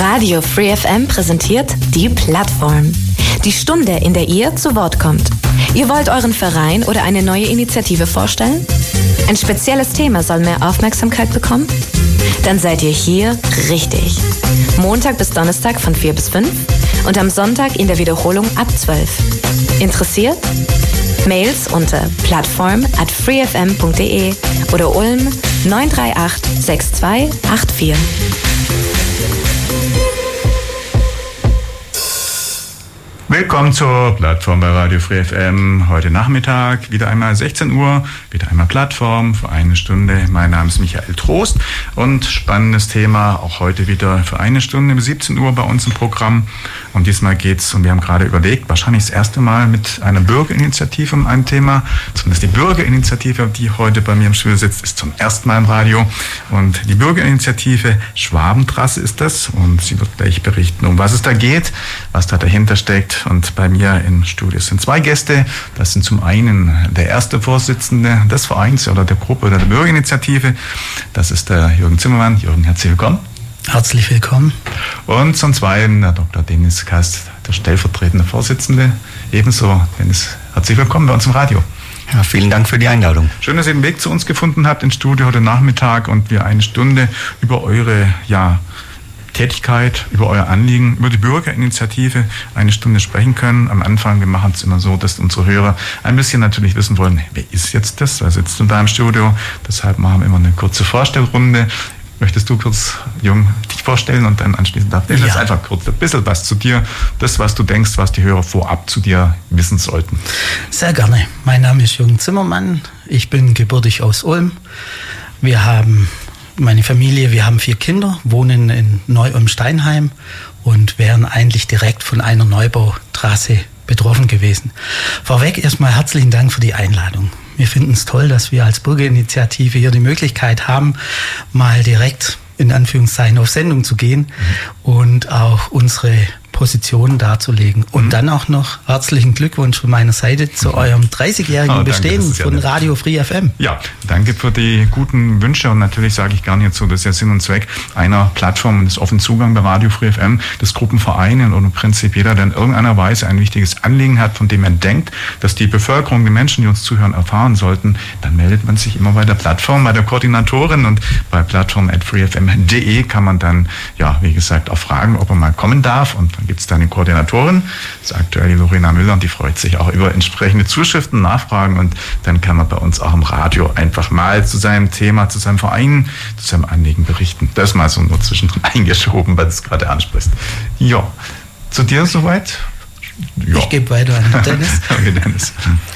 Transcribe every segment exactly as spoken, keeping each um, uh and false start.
Radio Free F M präsentiert die Plattform. Die Stunde, in der ihr zu Wort kommt. Ihr wollt euren Verein oder eine neue Initiative vorstellen? Ein spezielles Thema soll mehr Aufmerksamkeit bekommen? Dann seid ihr hier richtig. Montag bis Donnerstag von vier bis fünf und am Sonntag in der Wiederholung ab zwölf. Interessiert? Mails unter plattform at freefm punkt de oder Ulm neun drei acht sechs zwei acht vier. Willkommen zur Plattform bei Radio Free F M. Heute Nachmittag, wieder einmal sechzehn Uhr, wieder einmal Plattform für eine Stunde. Mein Name ist Michael Trost und spannendes Thema, auch heute wieder für eine Stunde bis siebzehn Uhr bei uns im Programm. Und diesmal geht's, und wir haben gerade überlegt, wahrscheinlich das erste Mal mit einer Bürgerinitiative um ein Thema. Zumindest die Bürgerinitiative, die heute bei mir im Studio sitzt, ist zum ersten Mal im Radio. Und die Bürgerinitiative Schwabentrasse ist das. Und sie wird gleich berichten, um was es da geht, was da dahinter steckt. Und bei mir im Studio sind zwei Gäste. Das sind zum einen der erste Vorsitzende des Vereins oder der Gruppe oder der Bürgerinitiative. Das ist der Jürgen Zimmermann. Jürgen, herzlich willkommen. Herzlich willkommen. Und zum Zweiten der Doktor Dennis Kast, der stellvertretende Vorsitzende. Ebenso, Dennis, herzlich willkommen bei uns im Radio. Ja, vielen Dank für die Einladung. Schön, dass ihr den Weg zu uns gefunden habt ins Studio heute Nachmittag und wir eine Stunde über eure, ja, Tätigkeit, über euer Anliegen, über die Bürgerinitiative eine Stunde sprechen können. Am Anfang, wir machen es immer so, dass unsere Hörer ein bisschen natürlich wissen wollen, wer ist jetzt das? Wer sitzt in deinem Studio? Deshalb machen wir immer eine kurze Vorstellrunde. Möchtest du kurz, Jung, dich vorstellen und dann anschließend darf ich ja. einfach kurz ein bisschen was zu dir, das, was du denkst, was die Hörer vorab zu dir wissen sollten. Sehr gerne. Mein Name ist Jürgen Zimmermann. Ich bin gebürtig aus Ulm. Wir haben Meine Familie, wir haben vier Kinder, wohnen in Neu-Ulm-Steinheim und wären eigentlich direkt von einer Neubautrasse betroffen gewesen. Vorweg erstmal herzlichen Dank für die Einladung. Wir finden es toll, dass wir als Bürgerinitiative hier die Möglichkeit haben, mal direkt in Anführungszeichen auf Sendung zu gehen mhm. und auch unsere Positionen darzulegen. Und mhm. dann auch noch herzlichen Glückwunsch von meiner Seite zu mhm. eurem dreißigjährigen oh, Bestehen ja von Radio Free F M. Ja, danke für die guten Wünsche und natürlich sage ich gerne jetzt so, das ist ja Sinn und Zweck einer Plattform und ist offen Zugang bei Radio Free F M, dass Gruppenvereine und im Prinzip jeder, der in irgendeiner Weise ein wichtiges Anliegen hat, von dem man denkt, dass die Bevölkerung, die Menschen, die uns zuhören, erfahren sollten, dann meldet man sich immer bei der Plattform, bei der Koordinatorin und bei plattform at freefm punkt de kann man dann, ja, wie gesagt, auch fragen, ob man mal kommen darf und dann gibt es dann die Koordinatorin, das ist aktuell die Lorena Müller und die freut sich auch über entsprechende Zuschriften, Nachfragen und dann kann man bei uns auch im Radio einfach mal zu seinem Thema, zu seinem Verein, zu seinem Anliegen berichten. Das mal so nur zwischendrin eingeschoben, weil du es gerade ansprichst. Ja, zu dir soweit? Ja. Ich gebe weiter an Dennis. Okay, Dennis.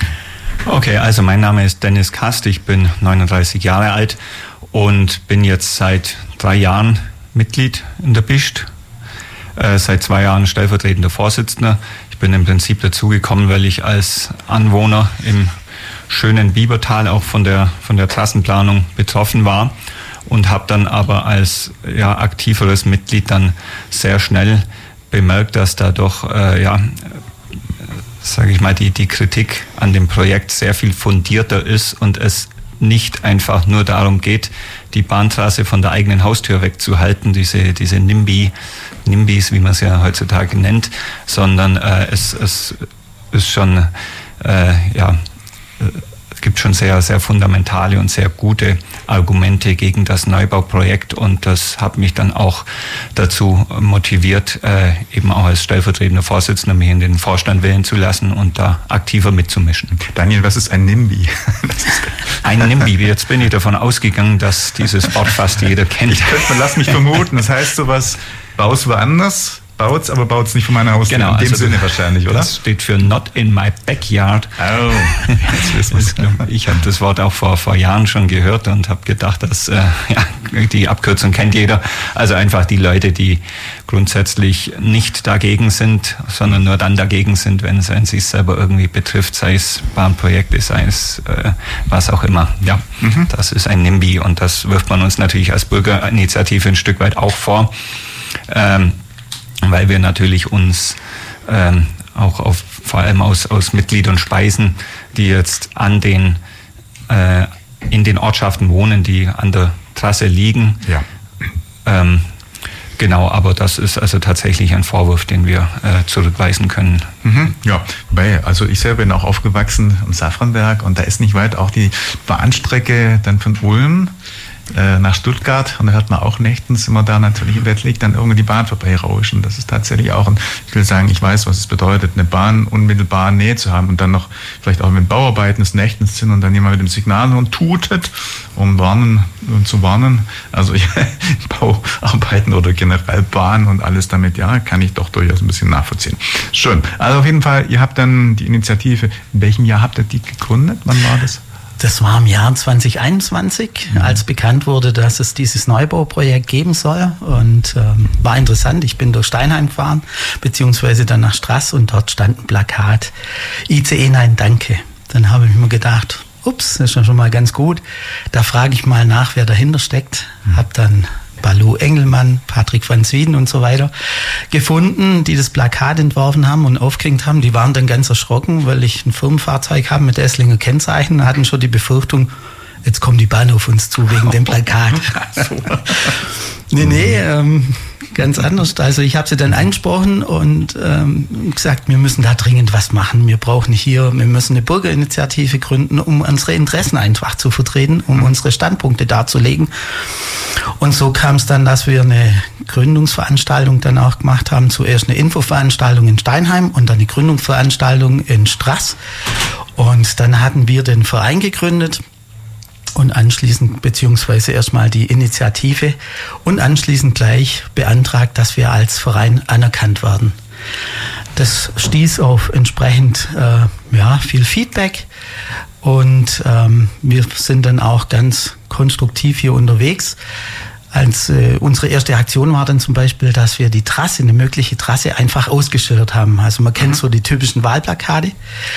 Okay, also mein Name ist Dennis Kast, ich bin neununddreißig Jahre alt und bin jetzt seit drei Jahren Mitglied in der B I S T. Äh, seit zwei Jahren stellvertretender Vorsitzender. Ich bin im Prinzip dazugekommen, weil ich als Anwohner im schönen Biebertal auch von der von der Trassenplanung betroffen war und habe dann aber als ja, aktiveres Mitglied dann sehr schnell bemerkt, dass da doch äh, ja sage ich mal die die Kritik an dem Projekt sehr viel fundierter ist und es nicht einfach nur darum geht, die Bahntrasse von der eigenen Haustür wegzuhalten, diese diese NIMBY, NIMBYs, wie man es ja heutzutage nennt, sondern äh, es, es ist schon, äh, ja, es gibt schon sehr, sehr fundamentale und sehr gute Argumente gegen das Neubauprojekt und das hat mich dann auch dazu motiviert, äh, eben auch als stellvertretender Vorsitzender mich in den Vorstand wählen zu lassen und da aktiver mitzumischen. Daniel, was ist ein NIMBY? Ein NIMBY, jetzt bin ich davon ausgegangen, dass dieses Wort fast jeder kennt. Ich könnte, lass mich vermuten, das heißt sowas, baust woanders, baut's, aber baut's nicht von meiner Haustür. Genau, in dem also Sinne wahrscheinlich, oder? Das steht für Not in my backyard. Oh, jetzt wissen wir's. Ich habe das Wort auch vor, vor Jahren schon gehört und habe gedacht, dass äh, ja, die Abkürzung kennt jeder. Also einfach die Leute, die grundsätzlich nicht dagegen sind, sondern nur dann dagegen sind, wenn es einen sich selber irgendwie betrifft, sei es Bahnprojekte, sei es äh, was auch immer. Ja, mhm. Das ist ein NIMBY und das wirft man uns natürlich als Bürgerinitiative ein Stück weit auch vor. Ähm, weil wir natürlich uns ähm, auch auf, vor allem aus, aus Mitgliedern speisen, die jetzt an den, äh, in den Ortschaften wohnen, die an der Trasse liegen. Ja. Ähm, Genau, aber das ist also tatsächlich ein Vorwurf, den wir äh, zurückweisen können. Mhm, ja, wobei, also ich selber bin auch aufgewachsen am Safranwerk und da ist nicht weit auch die Bahnstrecke dann von Ulm nach Stuttgart und da hört man auch nächtens immer da natürlich im Bett liegt dann irgendwie die Bahn vorbeirauschen. Das ist tatsächlich auch ein, ich will sagen, ich weiß, was es bedeutet, eine Bahn unmittelbar Nähe zu haben und dann noch vielleicht auch mit Bauarbeiten des Nächtens sind und dann jemand mit dem Signalhorn tutet, um warnen um zu warnen. Also ich, Bauarbeiten oder generell Bahn und alles damit, ja, kann ich doch durchaus ein bisschen nachvollziehen. Schön. Also auf jeden Fall, ihr habt dann die Initiative, in welchem Jahr habt ihr die gegründet? Wann war das? Das war im Jahr zwanzig einundzwanzig, mhm. als bekannt wurde, dass es dieses Neubauprojekt geben soll. Und ähm, war interessant. Ich bin durch Steinheim gefahren, beziehungsweise dann nach Straß und dort stand ein Plakat. I C E, nein, danke. Dann habe ich mir gedacht, ups, das ist schon mal ganz gut. Da frage ich mal nach, wer dahinter steckt. Mhm. Hab dann Balu Engelmann, Patrick van Zwieden und so weiter gefunden, die das Plakat entworfen haben und aufgehängt haben. Die waren dann ganz erschrocken, weil ich ein Firmenfahrzeug habe mit Esslinger Kennzeichen, hatten schon die Befürchtung, jetzt kommt die Bahn auf uns zu wegen dem Plakat. nee, nee, ähm, ganz anders. Also ich habe sie dann angesprochen und ähm, gesagt, wir müssen da dringend was machen. Wir brauchen hier, wir müssen eine Bürgerinitiative gründen, um unsere Interessen einfach zu vertreten, um unsere Standpunkte darzulegen. Und so kam es dann, dass wir eine Gründungsveranstaltung dann auch gemacht haben. Zuerst eine Infoveranstaltung in Steinheim und dann eine Gründungsveranstaltung in Straß. Und dann hatten wir den Verein gegründet. Und anschließend, beziehungsweise erstmal die Initiative und anschließend gleich beantragt, dass wir als Verein anerkannt werden. Das stieß auf entsprechend äh, ja, viel Feedback und ähm, wir sind dann auch ganz konstruktiv hier unterwegs. Als äh, unsere erste Aktion war dann zum Beispiel, dass wir die Trasse, eine mögliche Trasse, einfach ausgeschildert haben. Also man kennt so die typischen Wahlplakate.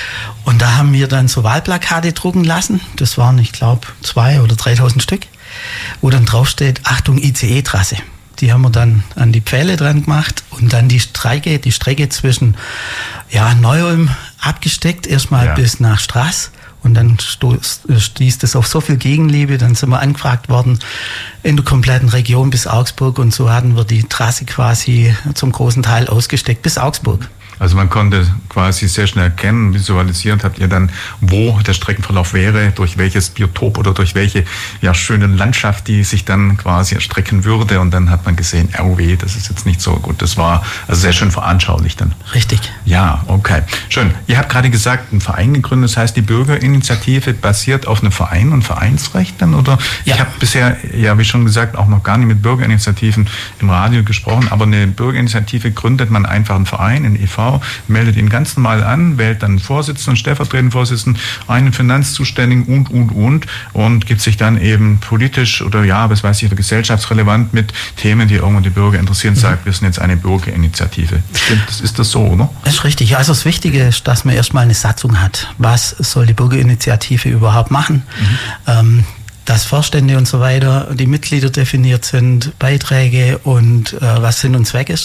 Und da haben wir dann so Wahlplakate drucken lassen. Das waren, ich glaube, zwei oder dreitausend Stück, wo dann drauf steht, Achtung, I C E-Trasse. Die haben wir dann an die Pfähle dran gemacht und dann die Strecke, die Strecke zwischen ja, Neu-Ulm abgesteckt, erstmal ja. bis nach Straß. Und dann stieß das auf so viel Gegenliebe, dann sind wir angefragt worden in der kompletten Region bis Augsburg und so hatten wir die Trasse quasi zum großen Teil ausgesteckt bis Augsburg. Also man konnte quasi sehr schnell erkennen, visualisiert habt ihr dann, wo der Streckenverlauf wäre, durch welches Biotop oder durch welche ja, schöne Landschaft, die sich dann quasi erstrecken würde. Und dann hat man gesehen, oh weh, das ist jetzt nicht so gut. Das war also sehr schön veranschaulicht dann. Richtig. Ja, okay. Schön. Ihr habt gerade gesagt, einen Verein gegründet. Das heißt, die Bürgerinitiative basiert auf einem Verein und Vereinsrecht dann? Oder? Ja. Ich habe bisher, ja wie schon gesagt, auch noch gar nicht mit Bürgerinitiativen im Radio gesprochen. Aber eine Bürgerinitiative gründet man einfach einen Verein, einen E V, meldet ihn ganz normal an, wählt dann einen Vorsitzenden, stellvertretenden Vorsitzenden, einen Finanzzuständigen und, und, und und gibt sich dann eben politisch oder ja, was weiß ich, oder gesellschaftsrelevant mit Themen, die irgendwo die Bürger interessieren, mhm. sagt, wir sind jetzt eine Bürgerinitiative. Stimmt, das ist das so, oder? Das ist richtig. Also das Wichtige ist, dass man erstmal eine Satzung hat. Was soll die Bürgerinitiative überhaupt machen? Mhm. Ähm, dass Vorstände und so weiter, die Mitglieder definiert sind, Beiträge und äh, was Sinn und Zweck ist.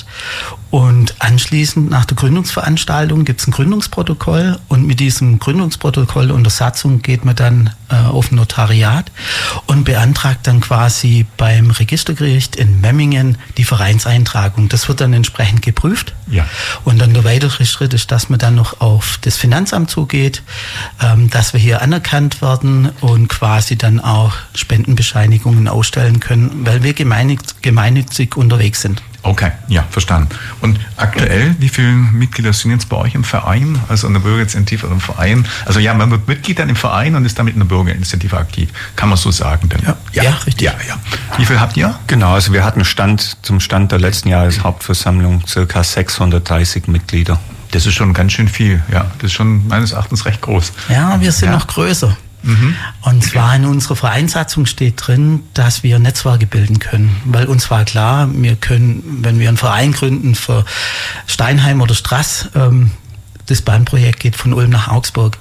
Und anschließend nach der Gründungsveranstaltung gibt es ein Gründungsprotokoll und mit diesem Gründungsprotokoll und der Satzung geht man dann äh, auf ein Notariat und beantragt dann quasi beim Registergericht in Memmingen die Vereinseintragung. Das wird dann entsprechend geprüft. Ja. Und dann der weitere Schritt ist, dass man dann noch auf das Finanzamt zugeht, ähm, dass wir hier anerkannt werden und quasi dann auch Spendenbescheinigungen ausstellen können, weil wir gemeinnützig, gemeinnützig unterwegs sind. Okay, ja, verstanden. Und aktuell, wie viele Mitglieder sind jetzt bei euch im Verein, also in der Bürgerinitiative oder im Verein? Also ja, man wird Mitglied dann im Verein und ist damit in der Bürgerinitiative aktiv. Kann man so sagen? Denn? Ja, ja, ja, richtig. Ja, ja. Wie viel habt ihr? Genau, also wir hatten Stand zum Stand der letzten Jahreshauptversammlung circa sechshundertdreißig Mitglieder. Das ist schon ganz schön viel, ja. Das ist schon meines Erachtens recht groß. Ja, wir sind ja. noch größer. Mhm. Und zwar in unserer Vereinssatzung steht drin, dass wir Netzwerke bilden können. Weil uns war klar, wir können, wenn wir einen Verein gründen für Steinheim oder Straß, ähm, das Bahnprojekt geht von Ulm nach Augsburg.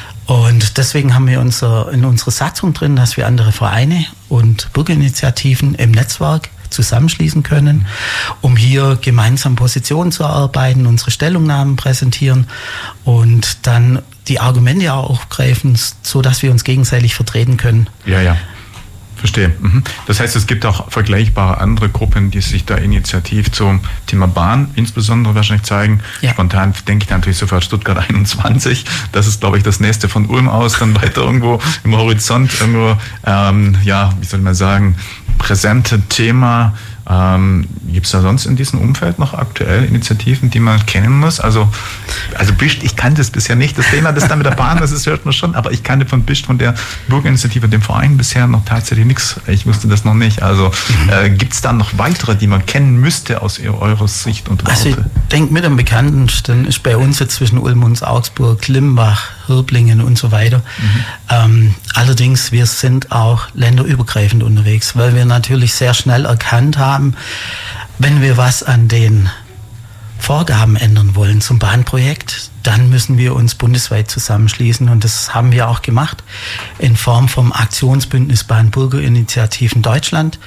Und deswegen haben wir unser, in unserer Satzung drin, dass wir andere Vereine und Bürgerinitiativen im Netzwerk zusammenschließen können, um hier gemeinsam Positionen zu erarbeiten, unsere Stellungnahmen präsentieren und dann die Argumente auch aufgreifen, so dass wir uns gegenseitig vertreten können. Ja, ja. Verstehe. Das heißt, es gibt auch vergleichbare andere Gruppen, die sich da initiativ zum Thema Bahn insbesondere wahrscheinlich zeigen. Ja. Spontan denke ich natürlich sofort Stuttgart einundzwanzig. Das ist, glaube ich, das nächste von Ulm aus, dann weiter irgendwo im Horizont, irgendwo, ähm, ja, wie soll man sagen, präsente Thema. Ähm, gibt es da sonst in diesem Umfeld noch aktuell Initiativen, die man kennen muss? Also, also Bischt, ich kannte es bisher nicht. Das Thema, das da mit der Bahn, das ist, hört man schon, aber ich kannte von Bischt, von der Bürgerinitiative, dem Verein bisher noch tatsächlich nichts. Ich wusste das noch nicht. Also äh, gibt es da noch weitere, die man kennen müsste aus eurer Sicht und Worte? Also ich denke, mit am bekanntesten ist bei uns jetzt zwischen Ulm und Augsburg, Limbach, Hirblingen und so weiter. Mhm. Ähm, allerdings, wir sind auch länderübergreifend unterwegs, weil wir natürlich sehr schnell erkannt haben, wenn wir was an den Vorgaben ändern wollen zum Bahnprojekt, dann müssen wir uns bundesweit zusammenschließen und das haben wir auch gemacht in Form vom Aktionsbündnis Bahn-Bürgerinitiativen Deutschland,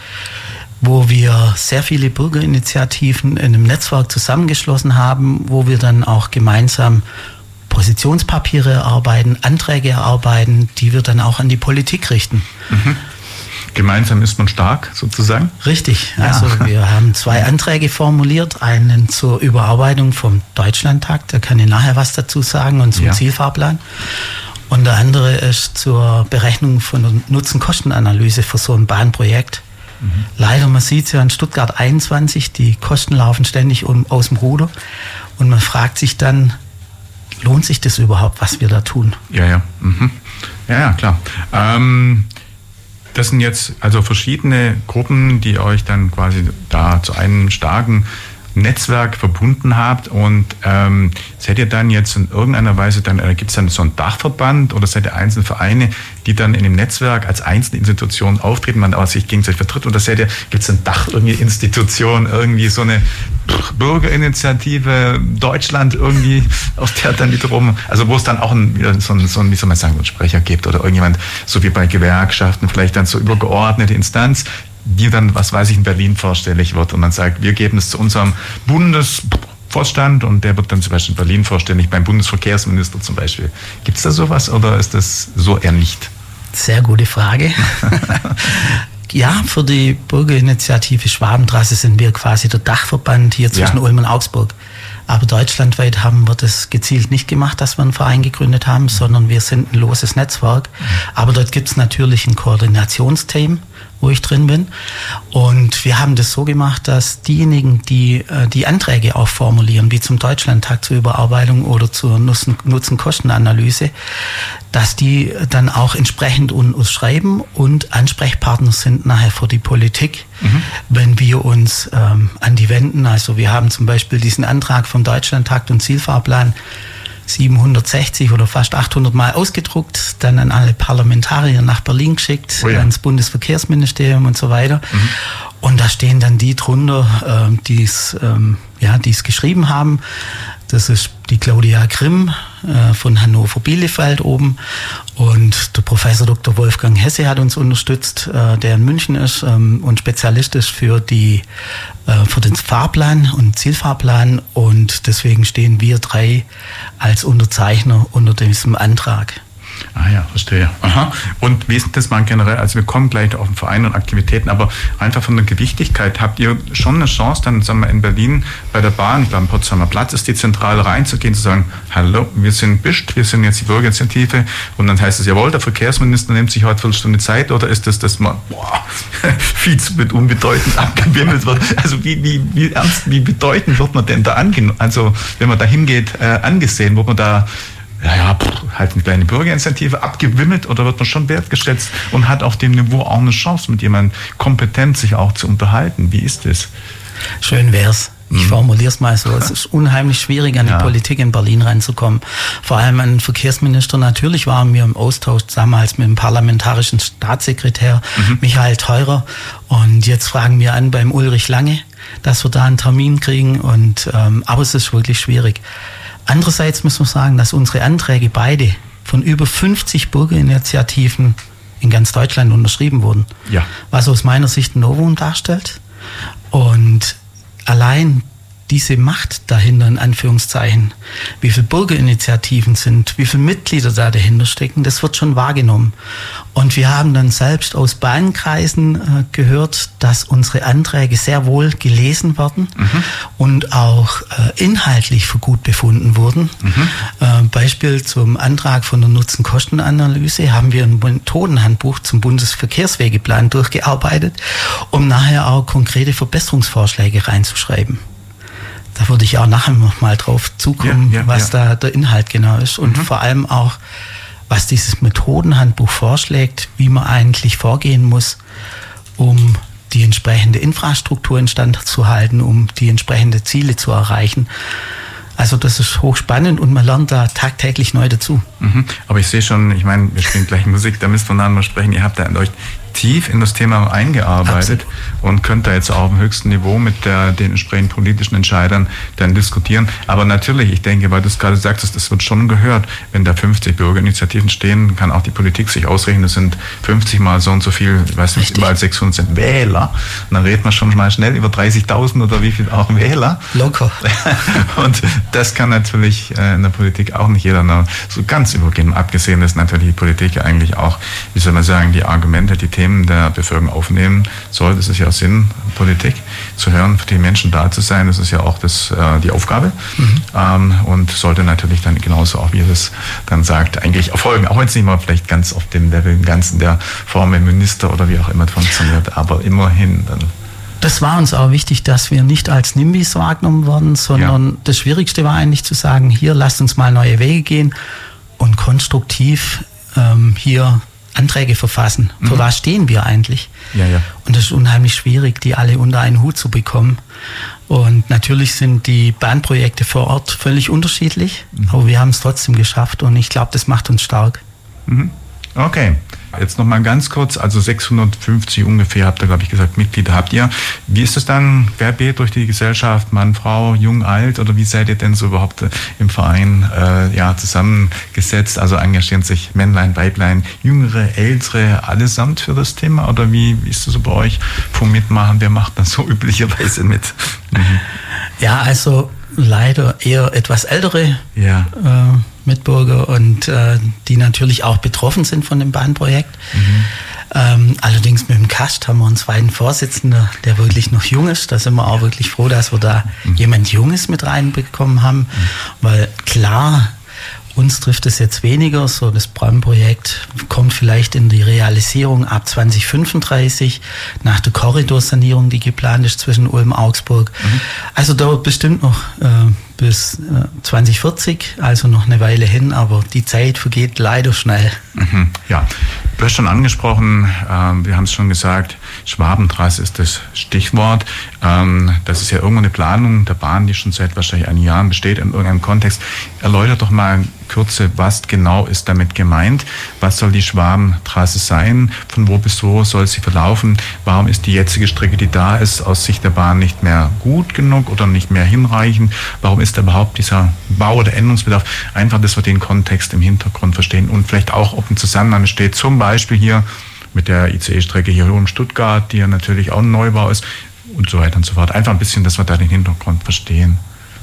wo wir sehr viele Bürgerinitiativen in einem Netzwerk zusammengeschlossen haben, wo wir dann auch gemeinsam Positionspapiere erarbeiten, Anträge erarbeiten, die wir dann auch an die Politik richten. Mhm. Gemeinsam ist man stark, sozusagen? Richtig. Ja. Also wir haben zwei Anträge formuliert. Einen zur Überarbeitung vom Deutschlandtakt, da kann ich nachher was dazu sagen, und zum ja. Zielfahrplan. Und der andere ist zur Berechnung von der Nutzen-Kosten-Analyse für so ein Bahnprojekt. Mhm. Leider, man sieht es ja in Stuttgart einundzwanzig, die Kosten laufen ständig um, aus dem Ruder. Und man fragt sich dann, lohnt sich das überhaupt, was wir da tun? Ja, ja. Mhm. Ja, ja, klar. Ähm Das sind jetzt also verschiedene Gruppen, die euch dann quasi da zu einem starken Netzwerk verbunden habt, und ähm, seid ihr dann jetzt in irgendeiner Weise, dann äh, gibt es dann so einen Dachverband oder seid ihr einzelne Vereine, die dann in dem Netzwerk als einzelne Institutionen auftreten, man aber sich gegenseitig vertritt, oder seid ihr, gibt es ein Dach, irgendwie Institution, irgendwie so eine Bürgerinitiative Deutschland irgendwie, aus der dann wiederum, also wo es dann auch ein, wieder so ein, so ein, wie soll man sagen, so einen Sprecher gibt oder irgendjemand, so wie bei Gewerkschaften, vielleicht dann so übergeordnete Instanz, die dann, was weiß ich, in Berlin vorstellig wird und man sagt, wir geben es zu unserem Bundesvorstand und der wird dann zum Beispiel in Berlin vorstellig, beim Bundesverkehrsminister zum Beispiel. Gibt es da sowas oder ist das so eher nicht? Sehr gute Frage. Ja, für die Bürgerinitiative Schwabentrasse sind wir quasi der Dachverband hier zwischen ja. Ulm und Augsburg. Aber deutschlandweit haben wir das gezielt nicht gemacht, dass wir einen Verein gegründet haben, sondern wir sind ein loses Netzwerk. Aber dort gibt es natürlich ein Koordinationsteam, wo ich drin bin. Und wir haben das so gemacht, dass diejenigen, die äh, die Anträge auch formulieren, wie zum Deutschlandtakt zur Überarbeitung oder zur Nutzen- Nutzen-Kosten-Analyse, dass die dann auch entsprechend uns schreiben und Ansprechpartner sind nachher für die Politik, mhm. wenn wir uns ähm, an die wenden. Also wir haben zum Beispiel diesen Antrag vom Deutschlandtakt und Zielfahrplan siebenhundertsechzig oder fast achthundert Mal ausgedruckt, dann an alle Parlamentarier nach Berlin geschickt, oh ja. ans Bundesverkehrsministerium und so weiter. Mhm. Und da stehen dann die drunter, äh, die es ähm, ja, die es geschrieben haben. Das ist die Claudia Grimm äh, von Hannover-Bielefeld oben. Und der Professor Doktor Wolfgang Hesse hat uns unterstützt, äh, der in München ist ähm, und Spezialist ist für, die, äh, für den Fahrplan und Zielfahrplan. Und deswegen stehen wir drei als Unterzeichner unter diesem Antrag. Ah ja, verstehe. Aha. Und wie ist das mal generell? Also wir kommen gleich auf den Verein und Aktivitäten, aber einfach von der Gewichtigkeit, habt ihr schon eine Chance, dann sagen wir in Berlin bei der Bahn, ich glaube am Potsdamer Platz ist die Zentrale, reinzugehen, zu sagen, hallo, wir sind Bischt, wir sind jetzt die Bürgerinitiative, und dann heißt es, jawohl, der Verkehrsminister nimmt sich heute eine Viertelstunde Zeit, oder ist das, dass man boah, viel zu unbedeutend abgewimmelt wird? Also wie, wie, wie ernst, wie bedeutend wird man denn da angenommen? Also wenn man da hingeht, äh, angesehen, wird man da ja, ja, pff, halt eine kleine Bürgerinitiative abgewimmelt, oder wird man schon wertgeschätzt und hat auf dem Niveau auch eine Chance, mit jemandem kompetent sich auch zu unterhalten? Wie ist das? Schön wär's. Ich formuliere es mal so, es ist unheimlich schwierig, an die ja. Politik in Berlin ranzukommen. Vor allem an den Verkehrsminister. Natürlich waren wir im Austausch damals mit dem parlamentarischen Staatssekretär mhm. Michael Theurer. Und jetzt fragen wir an beim Ulrich Lange, dass wir da einen Termin kriegen. Und ähm, aber es ist wirklich schwierig. Andererseits müssen wir sagen, dass unsere Anträge beide von über fünfzig Bürgerinitiativen in ganz Deutschland unterschrieben wurden. Ja. Was aus meiner Sicht ein Novum darstellt. Und allein diese Macht dahinter, in Anführungszeichen, wie viele Bürgerinitiativen sind, wie viele Mitglieder da dahinter stecken, das wird schon wahrgenommen. Und wir haben dann selbst aus Bahnkreisen äh, gehört, dass unsere Anträge sehr wohl gelesen werden mhm. und auch äh, inhaltlich für gut befunden wurden. Mhm. Äh, Beispiel zum Antrag von der Nutzen-Kosten-Analyse haben wir ein Methodenhandbuch zum Bundesverkehrswegeplan durchgearbeitet, um nachher auch konkrete Verbesserungsvorschläge reinzuschreiben. Da würde ich auch nachher noch mal drauf zukommen, ja, ja, was ja. da der Inhalt genau ist und mhm. vor allem auch, was dieses Methodenhandbuch vorschlägt, wie man eigentlich vorgehen muss, um die entsprechende Infrastruktur instand zu halten, um die entsprechenden Ziele zu erreichen. Also das ist hochspannend und man lernt da tagtäglich neu dazu. Mhm. Aber ich sehe schon, ich meine, wir spielen gleich Musik, da müssen wir nachher mal sprechen. Ihr habt da euch tief in das Thema eingearbeitet. Absolut. Und könnt da jetzt auch auf dem höchsten Niveau mit der, den entsprechenden politischen Entscheidern dann diskutieren. Aber natürlich, ich denke, weil du es gerade sagtest, das wird schon gehört. Wenn da fünfzig Bürgerinitiativen stehen, kann auch die Politik sich ausrechnen, das sind fünfzig mal so und so viel, ich weiß nicht, Richtig. Überall sechshundert sind Wähler. Und dann redet man schon mal schnell über dreißigtausend oder wie viel auch Wähler. Locker. Und das kann natürlich in der Politik auch nicht jeder so ganz übergehen. Abgesehen, dass natürlich die Politik eigentlich auch, wie soll man sagen, die Argumente, die Themen der Bevölkerung aufnehmen soll. Das ist ja Sinn, Politik zu hören, für die Menschen da zu sein. Das ist ja auch das, äh, die Aufgabe. Mhm. Ähm, und sollte natürlich dann genauso auch, wie ihr das dann sagt, eigentlich erfolgen. Auch wenn es nicht mal vielleicht ganz auf dem Level im Ganzen der Formel Minister oder wie auch immer funktioniert, aber immerhin dann. Das war uns auch wichtig, dass wir nicht als NIMBYs wahrgenommen wurden, sondern ja. das Schwierigste war eigentlich zu sagen, hier lasst uns mal neue Wege gehen und konstruktiv ähm, hier Anträge verfassen. Mhm. Für was stehen wir eigentlich? Ja, ja. Und das ist unheimlich schwierig, die alle unter einen Hut zu bekommen. Und natürlich sind die Bahnprojekte vor Ort völlig unterschiedlich, mhm. aber wir haben es trotzdem geschafft und ich glaube, das macht uns stark. Mhm. Okay. Jetzt noch mal ganz kurz, also sechshundertfünfzig ungefähr, habt ihr, glaube ich, gesagt, Mitglieder habt ihr. Wie ist es dann querbeet durch die Gesellschaft, Mann, Frau, jung, alt, oder wie seid ihr denn so überhaupt im Verein äh, ja, zusammengesetzt? Also engagieren sich Männlein, Weiblein, Jüngere, Ältere, allesamt für das Thema? Oder wie, wie ist das so bei euch vom Mitmachen? Wer macht dann so üblicherweise mit? Mhm. Ja, also leider eher etwas ältere ja. äh, Mitbürger und äh, die natürlich auch betroffen sind von dem Bahnprojekt. Mhm. Ähm, allerdings mit dem Kast haben wir einen zweiten Vorsitzenden, der wirklich noch jung ist. Da sind wir auch ja. wirklich froh, dass wir da mhm. jemand Junges mit reinbekommen haben, mhm. weil klar, uns trifft es jetzt weniger, so das Bahnprojekt kommt vielleicht in die Realisierung ab zwanzig fünfunddreißig, nach der Korridorsanierung, die geplant ist zwischen Ulm und Augsburg. Mhm. Also dauert bestimmt noch äh, bis äh, zwanzig vierzig, also noch eine Weile hin, aber die Zeit vergeht leider schnell. Mhm. Ja, du hast schon angesprochen, äh, wir haben es schon gesagt, Schwabentrasse ist das Stichwort. Ähm, das ist ja irgendwo eine Planung der Bahn, die schon seit wahrscheinlich einigen Jahren besteht in irgendeinem Kontext. Erläutert doch mal Kürze, was genau ist damit gemeint? Was soll die Schwabentrasse sein? Von wo bis wo soll sie verlaufen? Warum ist die jetzige Strecke, die da ist, aus Sicht der Bahn nicht mehr gut genug oder nicht mehr hinreichend? Warum ist da überhaupt dieser Bau- oder Änderungsbedarf? Einfach, dass wir den Kontext im Hintergrund verstehen und vielleicht auch, ob ein Zusammenhang steht, zum Beispiel hier mit der I C E-Strecke hier um Stuttgart, die ja natürlich auch ein Neubau ist und so weiter und so fort. Einfach ein bisschen, dass wir da den Hintergrund verstehen.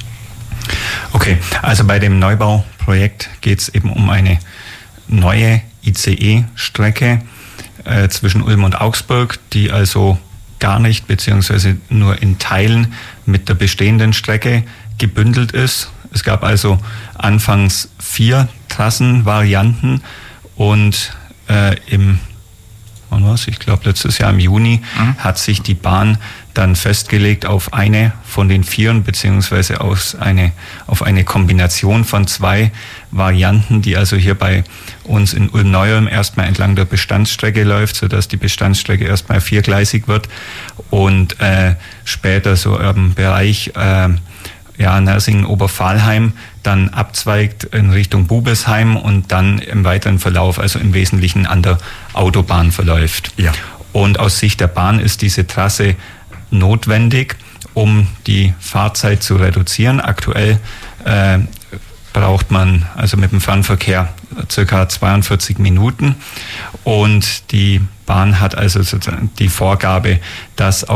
Okay, also bei dem Neubauprojekt geht es eben um eine neue I C E-Strecke äh, zwischen Ulm und Augsburg, die also gar nicht beziehungsweise nur in Teilen mit der bestehenden Strecke gebündelt ist. Es gab also anfangs vier Trassenvarianten und äh, im wann war's? Ich glaube, letztes Jahr im Juni mhm. hat sich die Bahn dann festgelegt auf eine von den vieren, beziehungsweise aus eine, auf eine Kombination von zwei Varianten, die also hier bei uns in Ulm-Neuem erstmal entlang der Bestandsstrecke läuft, sodass die Bestandsstrecke erstmal viergleisig wird und äh, später so im Bereich äh, ja, Nersingen-Oberpfahlheim dann abzweigt in Richtung Bubesheim und dann im weiteren Verlauf, also im Wesentlichen an der Autobahn verläuft. Ja. Und aus Sicht der Bahn ist diese Trasse notwendig, um die Fahrzeit zu reduzieren. Aktuell äh, braucht man also mit dem Fernverkehr circa zweiundvierzig Minuten und die Bahn hat also sozusagen die Vorgabe, dass auf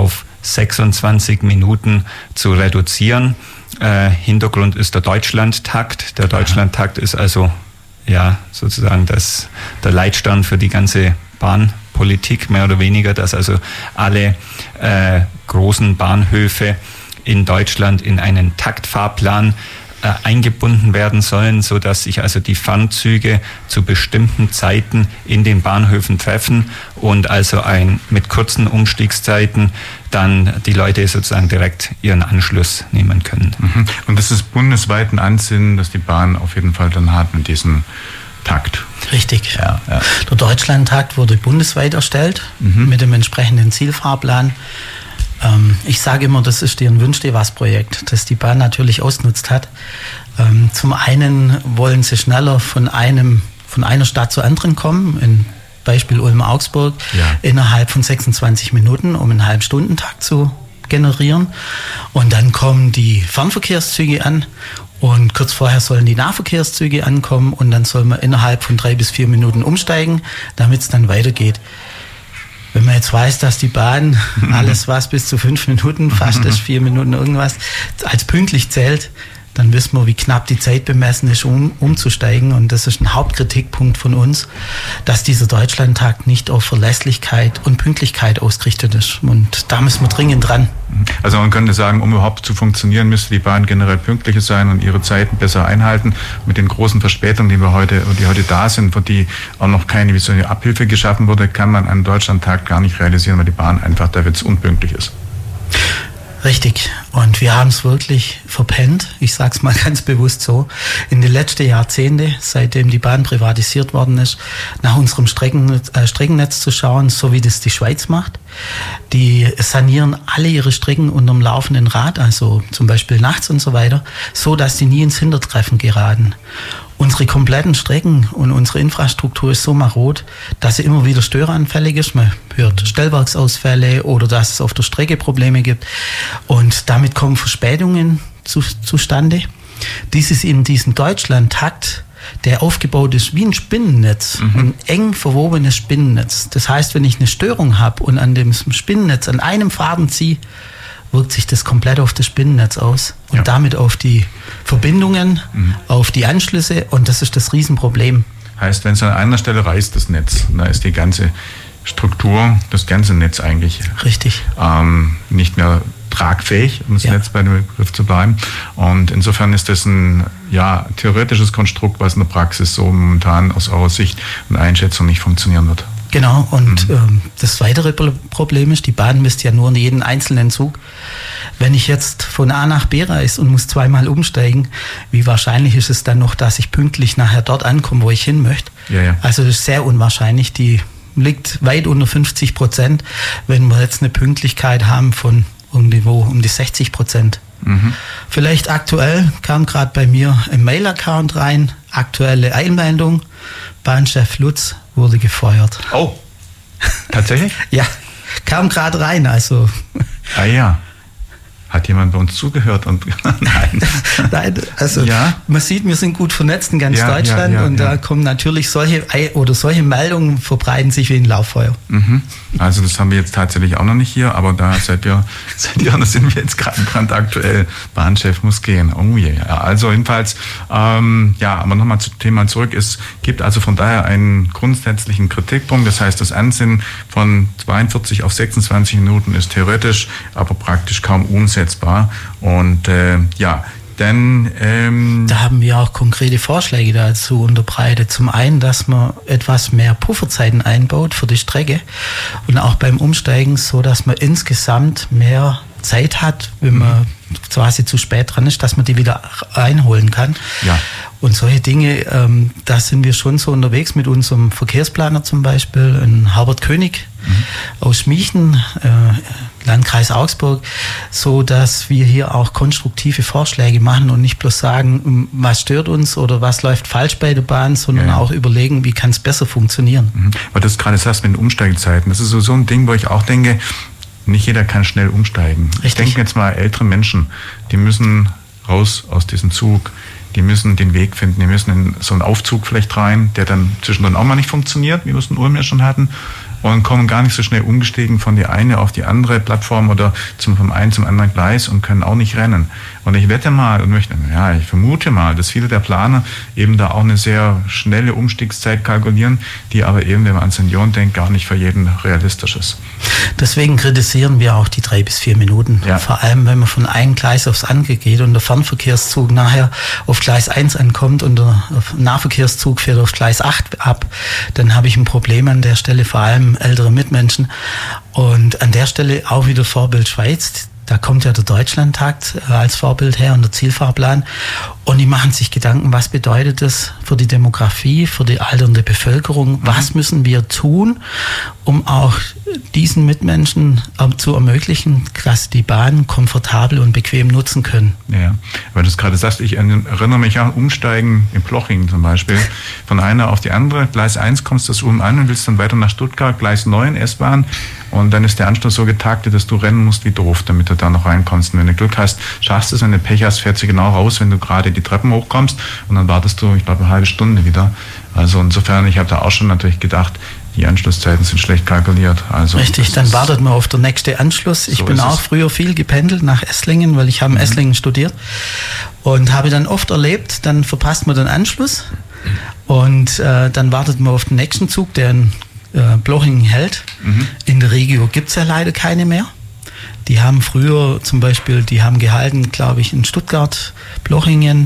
sechsundzwanzig Minuten zu reduzieren. Äh, Hintergrund ist der Deutschlandtakt. Der Deutschlandtakt ist also ja sozusagen das, der Leitstern für die ganze Bahnpolitik, mehr oder weniger, dass also alle äh, großen Bahnhöfe in Deutschland in einen Taktfahrplan äh, eingebunden werden sollen, so dass sich also die Fernzüge zu bestimmten Zeiten in den Bahnhöfen treffen und also ein mit kurzen Umstiegszeiten dann die Leute sozusagen direkt ihren Anschluss nehmen können. Mhm. Und das ist bundesweit ein Ansinnen, dass die Bahn auf jeden Fall dann hat mit diesem Takt. Richtig. Ja, ja. Der Deutschlandtakt wurde bundesweit erstellt, mhm. mit dem entsprechenden Zielfahrplan. Ähm, ich sage immer, das ist ein Wünsch dir was Projekt, das die Bahn natürlich ausgenutzt hat. Ähm, zum einen wollen sie schneller von einem, von einer Stadt zur anderen kommen, in Beispiel Ulm-Augsburg, ja. innerhalb von sechsundzwanzig Minuten, um einen Halbstundentakt zu generieren. Und dann kommen die Fernverkehrszüge an und kurz vorher sollen die Nahverkehrszüge ankommen und dann soll man innerhalb von drei bis vier Minuten umsteigen, damit es dann weitergeht. Wenn man jetzt weiß, dass die Bahn alles, was bis zu fünf Minuten fast ist, vier Minuten irgendwas, als pünktlich zählt, dann wissen wir, wie knapp die Zeit bemessen ist, um umzusteigen. Und das ist ein Hauptkritikpunkt von uns, dass dieser Deutschlandtakt nicht auf Verlässlichkeit und Pünktlichkeit ausgerichtet ist. Und da müssen wir dringend dran. Also man könnte sagen, um überhaupt zu funktionieren, müsste die Bahn generell pünktlicher sein und ihre Zeiten besser einhalten. Mit den großen Verspätungen, die wir heute, die heute da sind, für die auch noch keine wie so eine Abhilfe geschaffen wurde, kann man einen Deutschlandtakt gar nicht realisieren, weil die Bahn einfach da jetzt unpünktlich ist. Richtig. Und wir haben es wirklich verpennt. Ich sage es mal ganz bewusst so. In den letzten Jahrzehnten, seitdem die Bahn privatisiert worden ist, nach unserem Strecken, äh, Streckennetz zu schauen, so wie das die Schweiz macht. Die sanieren alle ihre Strecken unterm laufenden Rad, also zum Beispiel nachts und so weiter, so dass die nie ins Hintertreffen geraten. Unsere kompletten Strecken und unsere Infrastruktur ist so marod, dass sie immer wieder störanfällig ist. Man hört Stellwerksausfälle oder dass es auf der Strecke Probleme gibt. Und damit kommen Verspätungen zu, zustande. Dies ist in diesem Deutschlandtakt, der aufgebaut ist wie ein Spinnennetz, mhm. ein eng verwobenes Spinnennetz. Das heißt, wenn ich eine Störung habe und an dem Spinnennetz an einem Faden ziehe, wirkt sich das komplett auf das Spinnennetz aus und ja. damit auf die Verbindungen, mhm. auf die Anschlüsse, und das ist das Riesenproblem. Heißt, wenn es an einer Stelle reißt, das Netz, da ist die ganze Struktur, das ganze Netz eigentlich Richtig. Ähm, nicht mehr tragfähig, um das ja. Netz bei dem Begriff zu bleiben. Und insofern ist das ein ja, theoretisches Konstrukt, was in der Praxis so momentan aus eurer Sicht und Einschätzung nicht funktionieren wird. Genau, und mhm. ähm, das weitere Problem ist, die Bahn misst ja nur in jeden einzelnen Zug. Wenn ich jetzt von A nach B reise und muss zweimal umsteigen, wie wahrscheinlich ist es dann noch, dass ich pünktlich nachher dort ankomme, wo ich hin möchte? Ja, ja. Also das ist sehr unwahrscheinlich. Die liegt weit unter fünfzig Prozent, wenn wir jetzt eine Pünktlichkeit haben von irgendwo um die sechzig Prozent. Mhm. Vielleicht aktuell kam gerade bei mir im Mail-Account rein, aktuelle Einmeldung, Bahnchef Lutz wurde gefeuert. Oh, tatsächlich? Ja, kam gerade rein, also. Ah ja. Hat jemand bei uns zugehört? Und Nein. Nein, also ja? man sieht, wir sind gut vernetzt in ganz ja, Deutschland, ja, ja, und ja. da kommen natürlich solche oder solche Meldungen verbreiten sich wie ein Lauffeuer. Mhm. Also das haben wir jetzt tatsächlich auch noch nicht hier, aber da seid ihr, seid ihr, da sind wir jetzt gerade brandaktuell. Bahnchef muss gehen. Oh je. Ja, also jedenfalls, ähm, ja, aber nochmal zum Thema zurück. Es gibt also von daher einen grundsätzlichen Kritikpunkt. Das heißt, das Ansinnen von zweiundvierzig auf sechsundzwanzig Minuten ist theoretisch, aber praktisch kaum umsetzbar. Und äh, ja, dann... Ähm da haben wir auch konkrete Vorschläge dazu unterbreitet. Zum einen, dass man etwas mehr Pufferzeiten einbaut für die Strecke und auch beim Umsteigen, so dass man insgesamt mehr Zeit hat, wenn man quasi zu spät dran ist, dass man die wieder einholen kann. Ja. Und solche Dinge, ähm, da sind wir schon so unterwegs mit unserem Verkehrsplaner zum Beispiel, in Herbert König mhm. aus Schmiechen, äh, Landkreis Augsburg, so dass wir hier auch konstruktive Vorschläge machen und nicht bloß sagen, was stört uns oder was läuft falsch bei der Bahn, sondern ja, ja. auch überlegen, wie kann es besser funktionieren. Mhm. Weil du es gerade sagst mit den Umsteigezeiten, das ist so, so ein Ding, wo ich auch denke, nicht jeder kann schnell umsteigen. Richtig. Ich denke jetzt mal ältere Menschen, die müssen raus aus diesem Zug, die müssen den Weg finden, die müssen in so einen Aufzug vielleicht rein, der dann zwischendrin auch mal nicht funktioniert, wie wir es in Ulm ja schon hatten. und kommen gar nicht so schnell umgestiegen von die eine auf die andere Plattform oder zum, vom einen zum anderen Gleis und können auch nicht rennen. Und ich wette mal und möchte, ja, ich vermute mal, dass viele der Planer eben da auch eine sehr schnelle Umstiegszeit kalkulieren, die aber eben, wenn man an Senioren denkt, gar nicht für jeden realistisch ist. Deswegen kritisieren wir auch die drei bis vier Minuten. Ja. Vor allem, wenn man von einem Gleis aufs andere geht und der Fernverkehrszug nachher auf Gleis eins ankommt und der Nahverkehrszug fährt auf Gleis acht ab, dann habe ich ein Problem an der Stelle, vor allem ältere Mitmenschen. Und an der Stelle auch wieder Vorbild Schweiz. Da kommt ja der Deutschlandtakt als Vorbild her und der Zielfahrplan. Und die machen sich Gedanken, was bedeutet das für die Demografie, für die alternde Bevölkerung? Was müssen wir tun, um auch diesen Mitmenschen zu ermöglichen, dass die Bahn komfortabel und bequem nutzen können? Ja, weil du es gerade sagst, ich erinnere mich an Umsteigen in Plochingen zum Beispiel. Von einer auf die andere. Gleis eins kommst du um an und willst dann weiter nach Stuttgart, Gleis neun S-Bahn. Und dann ist der Anschluss so getaktet, dass du rennen musst wie doof, damit du da noch reinkommst. Und wenn du Glück hast, schaffst du es, wenn du Pech hast, fährt sie genau raus, wenn du gerade die Treppen hochkommst. Und dann wartest du, ich glaube, eine halbe Stunde wieder. Also insofern, ich habe da auch schon natürlich gedacht, die Anschlusszeiten sind schlecht kalkuliert. Also richtig, dann wartet man auf den nächsten Anschluss. Ich so bin auch früher viel gependelt nach Esslingen, weil ich habe in mhm. Esslingen studiert. Und habe dann oft erlebt, dann verpasst man den Anschluss. Und äh, dann wartet man auf den nächsten Zug, der in äh, Plochingen hält. Mhm. In der Regio gibt es ja leider keine mehr. Die haben früher zum Beispiel, die haben gehalten, glaube ich, in Stuttgart, Plochingen,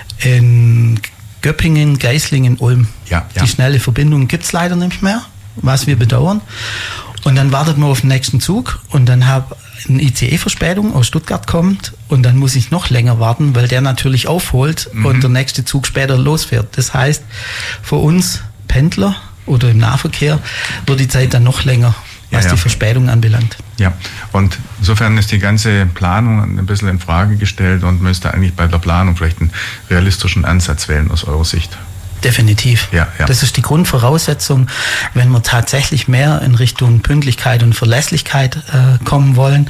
in Göppingen, Geislingen, Ulm. Ja, ja. Die schnelle Verbindung gibt es leider nicht mehr, was wir bedauern. Und dann wartet man auf den nächsten Zug und dann habe eine I C E-Verspätung aus Stuttgart kommt und dann muss ich noch länger warten, weil der natürlich aufholt mhm. und der nächste Zug später losfährt. Das heißt, für uns Pendler oder im Nahverkehr wird die Zeit dann noch länger, was ja, ja. die Verspätung anbelangt. Ja, und insofern ist die ganze Planung ein bisschen in Frage gestellt und müsste eigentlich bei der Planung vielleicht einen realistischen Ansatz wählen aus eurer Sicht. Definitiv. Ja, ja. Das ist die Grundvoraussetzung, wenn wir tatsächlich mehr in Richtung Pünktlichkeit und Verlässlichkeit äh, kommen wollen,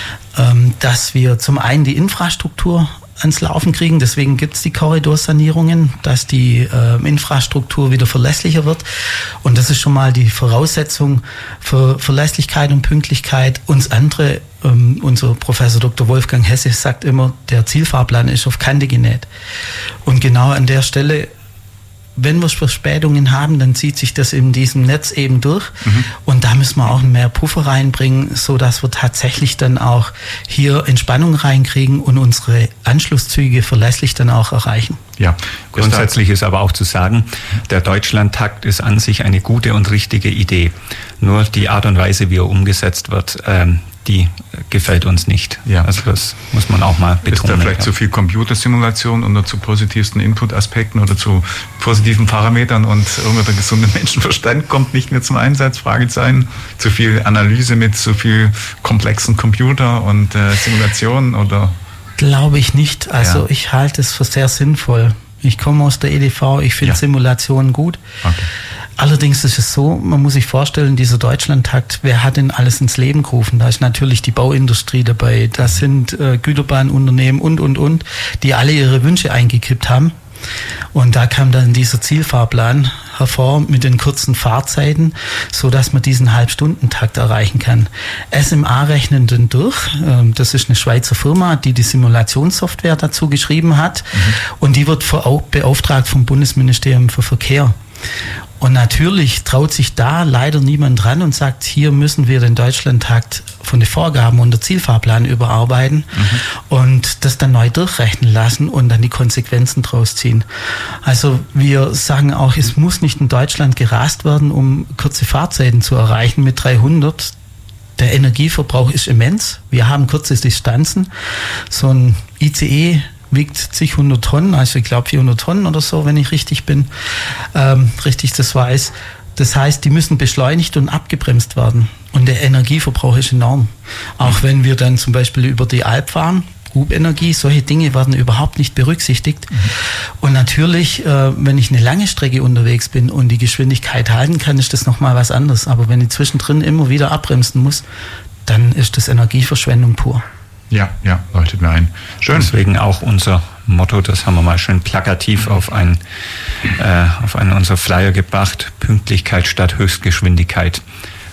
ähm, dass wir zum einen die Infrastruktur ans Laufen kriegen. Deswegen gibt es die Korridorsanierungen, dass die äh, Infrastruktur wieder verlässlicher wird. Und das ist schon mal die Voraussetzung für Verlässlichkeit und Pünktlichkeit. Uns andere, ähm, unser Professor Doktor Wolfgang Hesse sagt immer, der Zielfahrplan ist auf Kante genäht. Und genau an der Stelle, wenn wir Verspätungen haben, dann zieht sich das in diesem Netz eben durch. Mhm. Und da müssen wir auch mehr Puffer reinbringen, so dass wir tatsächlich dann auch hier Entspannung reinkriegen und unsere Anschlusszüge verlässlich dann auch erreichen. Ja, grundsätzlich ist aber auch zu sagen, der Deutschlandtakt ist an sich eine gute und richtige Idee. Nur die Art und Weise, wie er umgesetzt wird, ähm, die gefällt uns nicht. Ja. Also das muss man auch mal betonen. Ist da vielleicht ja. zu viel Computersimulation oder zu positivsten Input-Aspekten oder zu positiven Parametern und irgendwann der gesunde Menschenverstand kommt nicht mehr zum Einsatz? Fragezeichen. Zu viel Analyse mit zu viel komplexen Computer und äh, Simulationen oder? Glaube ich nicht. Also ja. ich halte es für sehr sinnvoll. Ich komme aus der E D V, ich finde ja. Simulationen gut. Okay. Allerdings ist es so, man muss sich vorstellen, dieser Deutschlandtakt, wer hat denn alles ins Leben gerufen? Da ist natürlich die Bauindustrie dabei, da sind äh, Güterbahnunternehmen und, und, und, die alle ihre Wünsche eingekippt haben. Und da kam dann dieser Zielfahrplan hervor mit den kurzen Fahrzeiten, so dass man diesen Halbstundentakt erreichen kann. S M A rechnen den durch. Das ist eine Schweizer Firma, die die Simulationssoftware dazu geschrieben hat. Mhm. Und die wird beauftragt vom Bundesministerium für Verkehr. Und natürlich traut sich da leider niemand dran und sagt, hier müssen wir den Deutschlandtakt von den Vorgaben und der Zielfahrplan überarbeiten mhm. und das dann neu durchrechnen lassen und dann die Konsequenzen draus ziehen. Also wir sagen auch, es muss nicht in Deutschland gerast werden, um kurze Fahrzeiten zu erreichen mit dreihundert. Der Energieverbrauch ist immens. Wir haben kurze Distanzen. So ein I C E wiegt zig hundert Tonnen, also ich glaube vierhundert Tonnen oder so, wenn ich richtig bin, ähm, richtig das weiß. Das heißt, die müssen beschleunigt und abgebremst werden. Und der Energieverbrauch ist enorm. Auch wenn wir dann zum Beispiel über die Alp fahren, Hubenergie, solche Dinge werden überhaupt nicht berücksichtigt. Mhm. Und natürlich, äh, wenn ich eine lange Strecke unterwegs bin und die Geschwindigkeit halten kann, ist das nochmal was anderes. Aber wenn ich zwischendrin immer wieder abbremsen muss, dann ist das Energieverschwendung pur. Ja, ja, leuchtet mir ein. Schön. Deswegen auch unser Motto, das haben wir mal schön plakativ auf einen, äh, auf einen unserer Flyer gebracht, Pünktlichkeit statt Höchstgeschwindigkeit.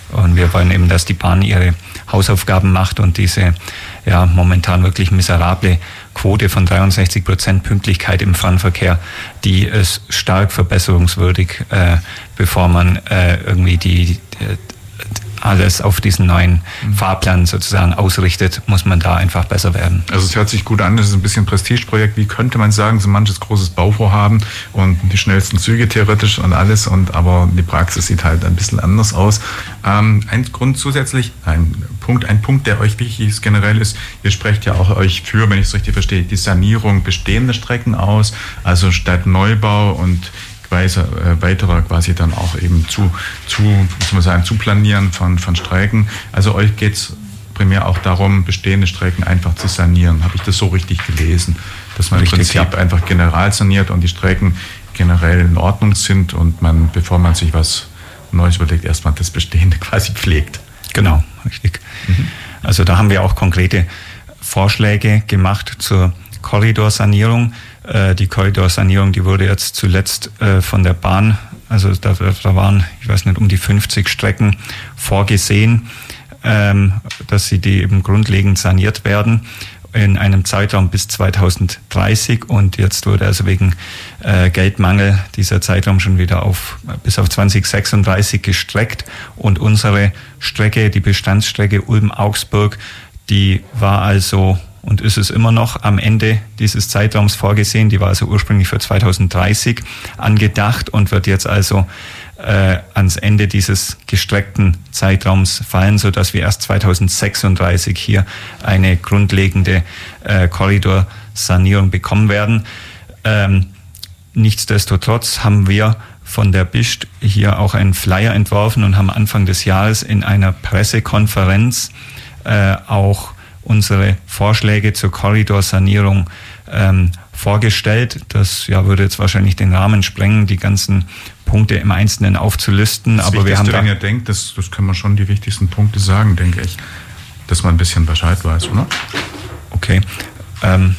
Und wir wollen eben, dass die Bahn ihre Hausaufgaben macht und diese ja momentan wirklich miserable Quote von dreiundsechzig Prozent Pünktlichkeit im Fernverkehr, die ist stark verbesserungswürdig, äh, bevor man äh, irgendwie die, die alles auf diesen neuen mhm. Fahrplan sozusagen ausrichtet, muss man da einfach besser werden. Also es hört sich gut an, das ist ein bisschen Prestigeprojekt, wie könnte man sagen, so manches großes Bauvorhaben und die schnellsten Züge theoretisch und alles, und aber die Praxis sieht halt ein bisschen anders aus. Ähm, ein Grund zusätzlich, ein Punkt, ein Punkt, der euch wichtig ist generell ist, ihr sprecht ja auch euch für, wenn ich es richtig verstehe, die Sanierung bestehender Strecken aus, also statt Neubau und Weise, äh, weiterer quasi dann auch eben zu, zu, muss man sagen, zu planieren von, von Strecken. Also euch geht es primär auch darum, bestehende Strecken einfach zu sanieren. Habe ich das so richtig gelesen? Dass man richtig, im Prinzip ja. einfach general saniert und die Strecken generell in Ordnung sind und man, bevor man sich was Neues überlegt, erstmal das Bestehende quasi pflegt. Genau, richtig. Mhm. Also da haben wir auch konkrete Vorschläge gemacht zur Korridorsanierung. Die Korridorsanierung, die wurde jetzt zuletzt äh, von der Bahn, also da, da waren, ich weiß nicht, um die fünfzig Strecken vorgesehen, ähm, dass sie die eben grundlegend saniert werden in einem Zeitraum bis zweitausenddreißig, und jetzt wurde also wegen äh, Geldmangel dieser Zeitraum schon wieder auf bis auf zweitausendsechsunddreißig gestreckt, und unsere Strecke, die Bestandsstrecke Ulm-Augsburg, die war also und ist es immer noch am Ende dieses Zeitraums vorgesehen. Die war also ursprünglich für zweitausenddreißig angedacht und wird jetzt also äh, ans Ende dieses gestreckten Zeitraums fallen, sodass wir erst zweitausendsechsunddreißig hier eine grundlegende äh, Korridorsanierung bekommen werden. Ähm, nichtsdestotrotz haben wir von der B I S T hier auch einen Flyer entworfen und haben Anfang des Jahres in einer Pressekonferenz äh, auch unsere Vorschläge zur Korridorsanierung ähm, vorgestellt. Das ja, würde jetzt wahrscheinlich den Rahmen sprengen, die ganzen Punkte im Einzelnen aufzulisten. Das aber wir haben da, wenn ihr denkt, das, das kann man schon die wichtigsten Punkte sagen, denke ich, dass man ein bisschen Bescheid weiß, oder? Okay. Ähm,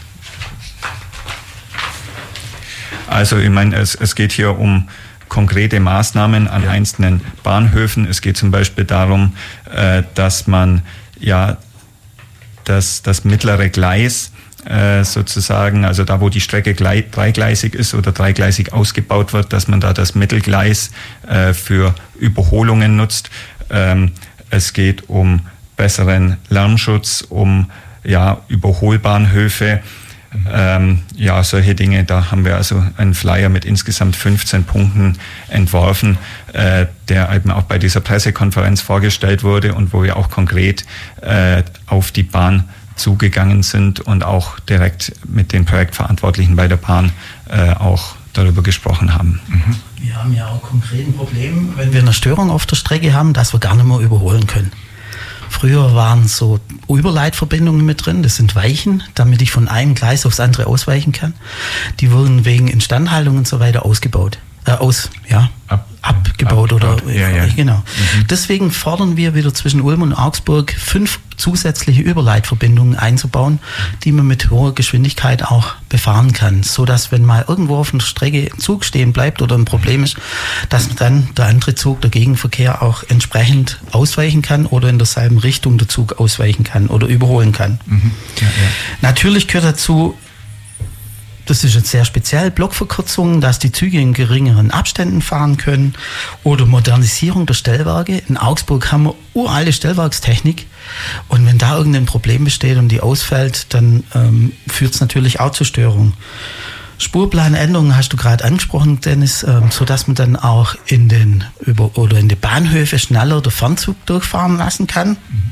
also ich meine, es, es geht hier um konkrete Maßnahmen an ja. einzelnen Bahnhöfen. Es geht zum Beispiel darum, äh, dass man ja dass das mittlere Gleis äh, sozusagen, also da, wo die Strecke glei- dreigleisig ist oder dreigleisig ausgebaut wird, dass man da das Mittelgleis äh, für Überholungen nutzt. Ähm, es geht um besseren Lärmschutz, um ja, Überholbahnhöfe, mhm. ähm, ja, solche Dinge. Da haben wir also einen Flyer mit insgesamt fünfzehn Punkten entworfen, äh, der eben auch bei dieser Pressekonferenz vorgestellt wurde und wo wir auch konkret äh, auf die Bahn zugegangen sind und auch direkt mit den Projektverantwortlichen bei der Bahn äh, auch darüber gesprochen haben. Mhm. Wir haben ja auch konkret ein Problem, wenn wir eine Störung auf der Strecke haben, dass wir gar nicht mehr überholen können. Früher waren so Überleitverbindungen mit drin, das sind Weichen, damit ich von einem Gleis aufs andere ausweichen kann. Die wurden wegen Instandhaltung und so weiter ausgebaut. Äh, aus, ja, Ab, abgebaut abgebaut. oder ja, ja. genau. Mhm. Deswegen fordern wir wieder zwischen Ulm und Augsburg fünf zusätzliche Überleitverbindungen einzubauen, die man mit hoher Geschwindigkeit auch befahren kann, so dass wenn mal irgendwo auf einer Strecke ein Zug stehen bleibt oder ein Problem ist, dass dann der andere Zug, der Gegenverkehr auch entsprechend ausweichen kann oder in derselben Richtung der Zug ausweichen kann oder überholen kann. Mhm. Ja, ja. Natürlich gehört dazu, das ist jetzt sehr speziell, Blockverkürzungen, dass die Züge in geringeren Abständen fahren können oder Modernisierung der Stellwerke. In Augsburg haben wir uralte Stellwerkstechnik und wenn da irgendein Problem besteht und die ausfällt, dann ähm, führt es natürlich auch zur Störung. Spurplanänderungen hast du gerade angesprochen, Dennis, ähm, so dass man dann auch in den über oder in die Bahnhöfe schneller der Fernzug durchfahren lassen kann. Mhm.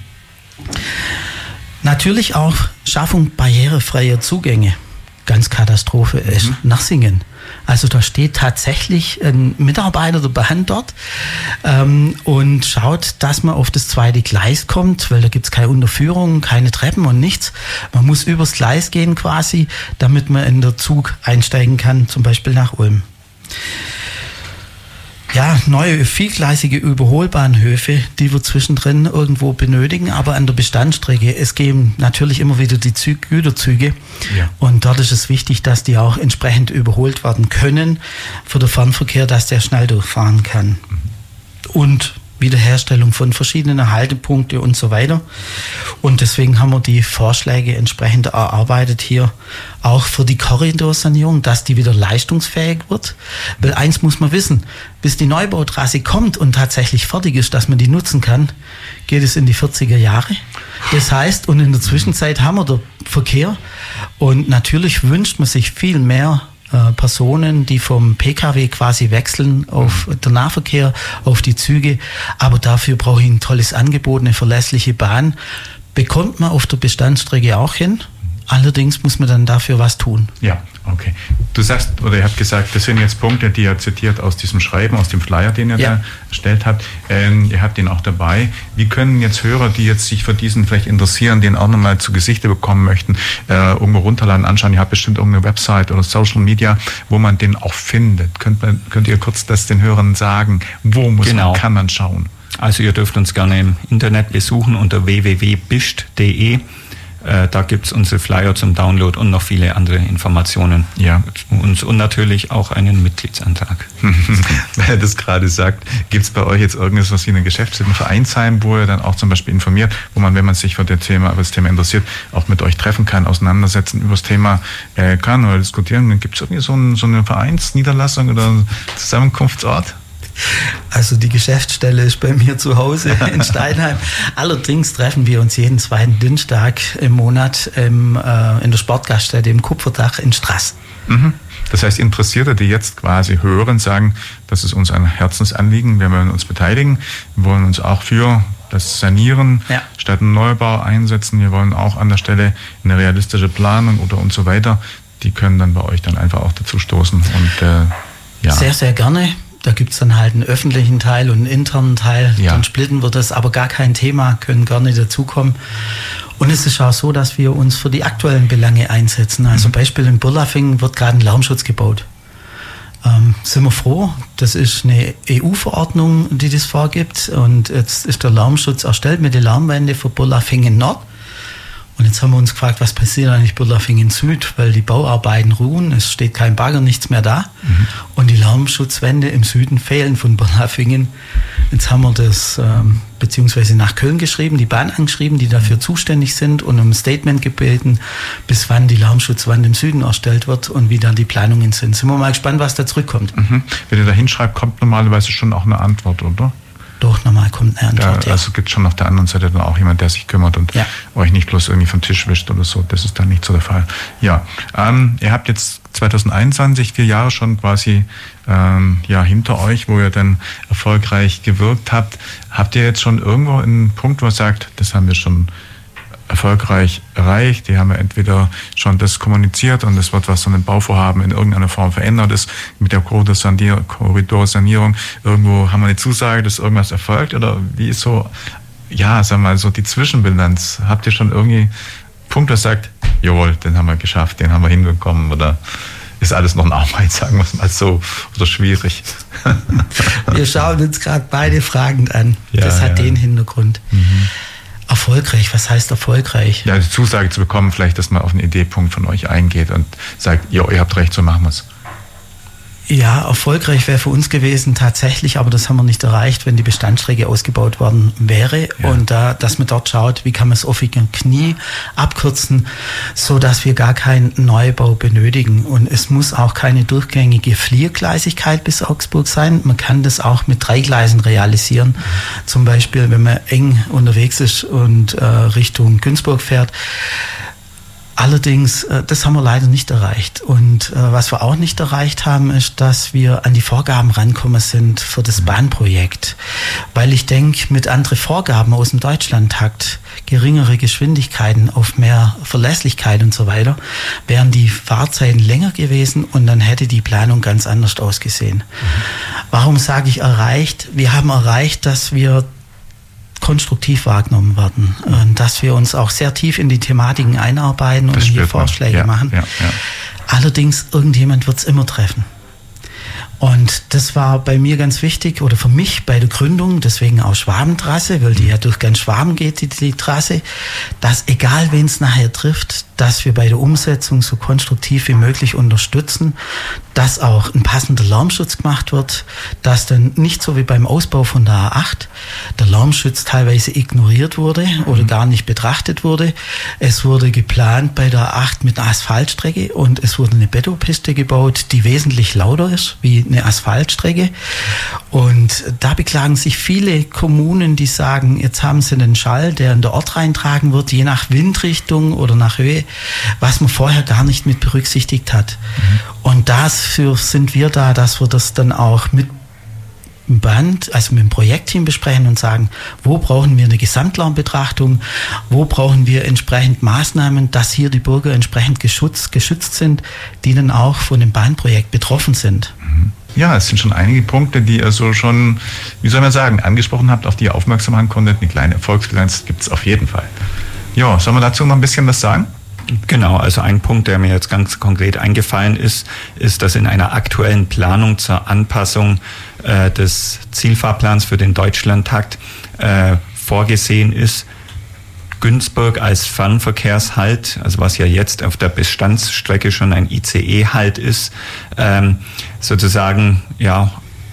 Natürlich auch Schaffung barrierefreier Zugänge. Ganz Katastrophe ist mhm. Nassingen. Also da steht tatsächlich ein Mitarbeiter der Bahn dort ähm, und schaut, dass man auf das zweite Gleis kommt, weil da gibt es keine Unterführung, keine Treppen und nichts. Man muss übers Gleis gehen quasi, damit man in den Zug einsteigen kann, zum Beispiel nach Ulm. Ja, neue vielgleisige Überholbahnhöfe, die wir zwischendrin irgendwo benötigen, aber an der Bestandsstrecke. Es gehen natürlich immer wieder die Züge, Güterzüge ja. und dort ist es wichtig, dass die auch entsprechend überholt werden können für den Fernverkehr, dass der schnell durchfahren kann. Mhm. Und Wiederherstellung von verschiedenen Haltepunkten und so weiter. Und deswegen haben wir die Vorschläge entsprechend erarbeitet hier auch für die Korridorsanierung, dass die wieder leistungsfähig wird. Weil eins muss man wissen, bis die Neubautrasse kommt und tatsächlich fertig ist, dass man die nutzen kann, geht es in die vierziger Jahre. Das heißt, und in der Zwischenzeit haben wir den Verkehr und natürlich wünscht man sich viel mehr Personen, die vom Pkw quasi wechseln auf den Nahverkehr, auf die Züge. Aber dafür brauche ich ein tolles Angebot, eine verlässliche Bahn. Bekommt man auf der Bestandsstrecke auch hin. Allerdings muss man dann dafür was tun. Ja, okay. Du sagst, oder ihr habt gesagt, das sind jetzt Punkte, die ihr zitiert aus diesem Schreiben, aus dem Flyer, den ihr ja. da erstellt habt. Ähm, ihr habt den auch dabei. Wie können jetzt Hörer, die jetzt sich für diesen vielleicht interessieren, den auch nochmal zu Gesichte bekommen möchten, äh, irgendwo runterladen, anschauen? Ihr habt bestimmt irgendeine Website oder Social Media, wo man den auch findet. Könnt, man, könnt ihr kurz das den Hörern sagen? Wo muss genau. man, kann man schauen? Also ihr dürft uns gerne im Internet besuchen unter w w w punkt bischt punkt d e. Da gibt es unsere Flyer zum Download und noch viele andere Informationen. Ja. Und, und natürlich auch einen Mitgliedsantrag. Wenn er das gerade sagt, gibt es bei euch jetzt irgendwas, was wie eine Geschäftsstelle, ein Vereinsheim, wo ihr dann auch zum Beispiel informiert, wo man, wenn man sich für das Thema, für das Thema interessiert, auch mit euch treffen kann, auseinandersetzen, über das Thema äh, kann oder diskutieren? Dann gibt es irgendwie so, ein, so eine Vereinsniederlassung oder einen Zusammenkunftsort? Also die Geschäftsstelle ist bei mir zu Hause in Steinheim. Allerdings treffen wir uns jeden zweiten Dienstag im Monat im, äh, in der Sportgaststätte im Kupferdach in Straß. Mhm. Das heißt, Interessierte, die jetzt quasi hören, sagen, das ist uns ein Herzensanliegen, wir wollen uns beteiligen, wir wollen uns auch für das Sanieren ja. statt einen Neubau einsetzen, wir wollen auch an der Stelle eine realistische Planung oder und so weiter, die können dann bei euch dann einfach auch dazu stoßen. Und, äh, ja. Sehr, sehr gerne. Da gibt es dann halt einen öffentlichen Teil und einen internen Teil. Ja. Dann splitten wir das, aber gar kein Thema, können gerne dazukommen. Und es ist auch so, dass wir uns für die aktuellen Belange einsetzen. Also mhm. Beispiel in Burlafingen wird gerade ein Lärmschutz gebaut. Ähm, sind wir froh. Das ist eine E U-Verordnung, die das vorgibt. Und jetzt ist der Lärmschutz erstellt mit der Lärmwende für Burlafingen Nord. Und jetzt haben wir uns gefragt, was passiert eigentlich Burlafingen Süd, weil die Bauarbeiten ruhen, es steht kein Bagger, nichts mehr da. Mhm. Und die Lärmschutzwände im Süden fehlen von Burlafingen. Jetzt haben wir das ähm, beziehungsweise nach Köln geschrieben, die Bahn angeschrieben, die dafür zuständig sind und um ein Statement gebeten, bis wann die Lärmschutzwand im Süden erstellt wird und wie dann die Planungen sind. Sind wir mal gespannt, was da zurückkommt. Mhm. Wenn ihr da hinschreibt, kommt normalerweise schon auch eine Antwort, oder? Doch, normal kommt eine Antwort, da, also gibt es schon auf der anderen Seite dann auch jemand, der sich kümmert und ja. euch nicht bloß irgendwie vom Tisch wischt oder so. Das ist dann nicht so der Fall. Ja, ähm, ihr habt jetzt zwanzig einundzwanzig, vier Jahre schon quasi ähm, ja, hinter euch, wo ihr dann erfolgreich gewirkt habt. Habt ihr jetzt schon irgendwo einen Punkt, wo ihr sagt, das haben wir schon erfolgreich erreicht, die haben ja entweder schon das kommuniziert und es wird was von dem Bauvorhaben in irgendeiner Form verändert ist, mit der Korridorsanierung, irgendwo haben wir eine Zusage, dass irgendwas erfolgt, oder wie ist so, ja, sagen wir mal, so die Zwischenbilanz? Habt ihr schon irgendwie einen Punkt, der sagt, jawohl, den haben wir geschafft, den haben wir hinbekommen, oder ist alles noch eine Arbeit, sagen wir es mal so, oder schwierig? Wir schauen uns gerade beide fragend an. Ja, das hat ja. den Hintergrund. Mhm. Erfolgreich, was heißt erfolgreich? Ja, die Zusage zu bekommen, vielleicht, dass man auf einen Ideepunkt von euch eingeht und sagt, ja, ihr habt recht, so machen wir es. Ja, erfolgreich wäre für uns gewesen tatsächlich, aber das haben wir nicht erreicht, wenn die Bestandsstrecke ausgebaut worden wäre. Ja. Und da, dass man dort schaut, wie kann man das offene Knie abkürzen, so dass wir gar keinen Neubau benötigen. Und es muss auch keine durchgängige Viergleisigkeit bis Augsburg sein. Man kann das auch mit drei Gleisen realisieren. Mhm. Zum Beispiel, wenn man eng unterwegs ist und äh, Richtung Günzburg fährt. Allerdings, das haben wir leider nicht erreicht. Und äh, was wir auch nicht erreicht haben, ist, dass wir an die Vorgaben rankommen sind für das Bahnprojekt. Weil ich denke, mit anderen Vorgaben aus dem Deutschlandtakt, geringere Geschwindigkeiten auf mehr Verlässlichkeit und so weiter, wären die Fahrzeiten länger gewesen und dann hätte die Planung ganz anders ausgesehen. Mhm. Warum sage ich erreicht? Wir haben erreicht, dass wir konstruktiv wahrgenommen werden, und dass wir uns auch sehr tief in die Thematiken einarbeiten und hier Vorschläge ja, machen. Ja, ja. Allerdings, irgendjemand wird es immer treffen. Und das war bei mir ganz wichtig, oder für mich bei der Gründung, deswegen auch Schwabentrasse, weil die ja durch ganz Schwaben geht, die, die Trasse, dass egal wen es nachher trifft, dass wir bei der Umsetzung so konstruktiv wie möglich unterstützen, dass auch ein passender Lärmschutz gemacht wird, dass dann nicht so wie beim Ausbau von der A acht der Lärmschutz teilweise ignoriert wurde oder mhm. gar nicht betrachtet wurde. Es wurde geplant bei der A acht mit einer Asphaltstrecke und es wurde eine Betonpiste gebaut, die wesentlich lauter ist wie eine Asphaltstrecke. Und da beklagen sich viele Kommunen, die sagen, jetzt haben sie einen Schall, der in den Ort reintragen wird, je nach Windrichtung oder nach Höhe, was man vorher gar nicht mit berücksichtigt hat. Mhm. Und dafür sind wir da, dass wir das dann auch mit dem Band, also mit dem Projektteam besprechen und sagen, wo brauchen wir eine Gesamtlärmbetrachtung, wo brauchen wir entsprechend Maßnahmen, dass hier die Bürger entsprechend geschützt, geschützt sind, die dann auch von dem Bahnprojekt betroffen sind. Ja, es sind schon einige Punkte, die ihr so schon, wie soll man sagen, angesprochen habt, auf die ihr aufmerksam machen konntet. Eine kleine Erfolgsbilanz gibt es auf jeden Fall. Ja, sollen wir dazu noch ein bisschen was sagen? Genau, also ein Punkt, der mir jetzt ganz konkret eingefallen ist, ist, dass in einer aktuellen Planung zur Anpassung äh, des Zielfahrplans für den Deutschlandtakt äh, vorgesehen ist, Günzburg als Fernverkehrshalt, also was ja jetzt auf der Bestandsstrecke schon ein I C E-Halt ist, ähm, sozusagen ja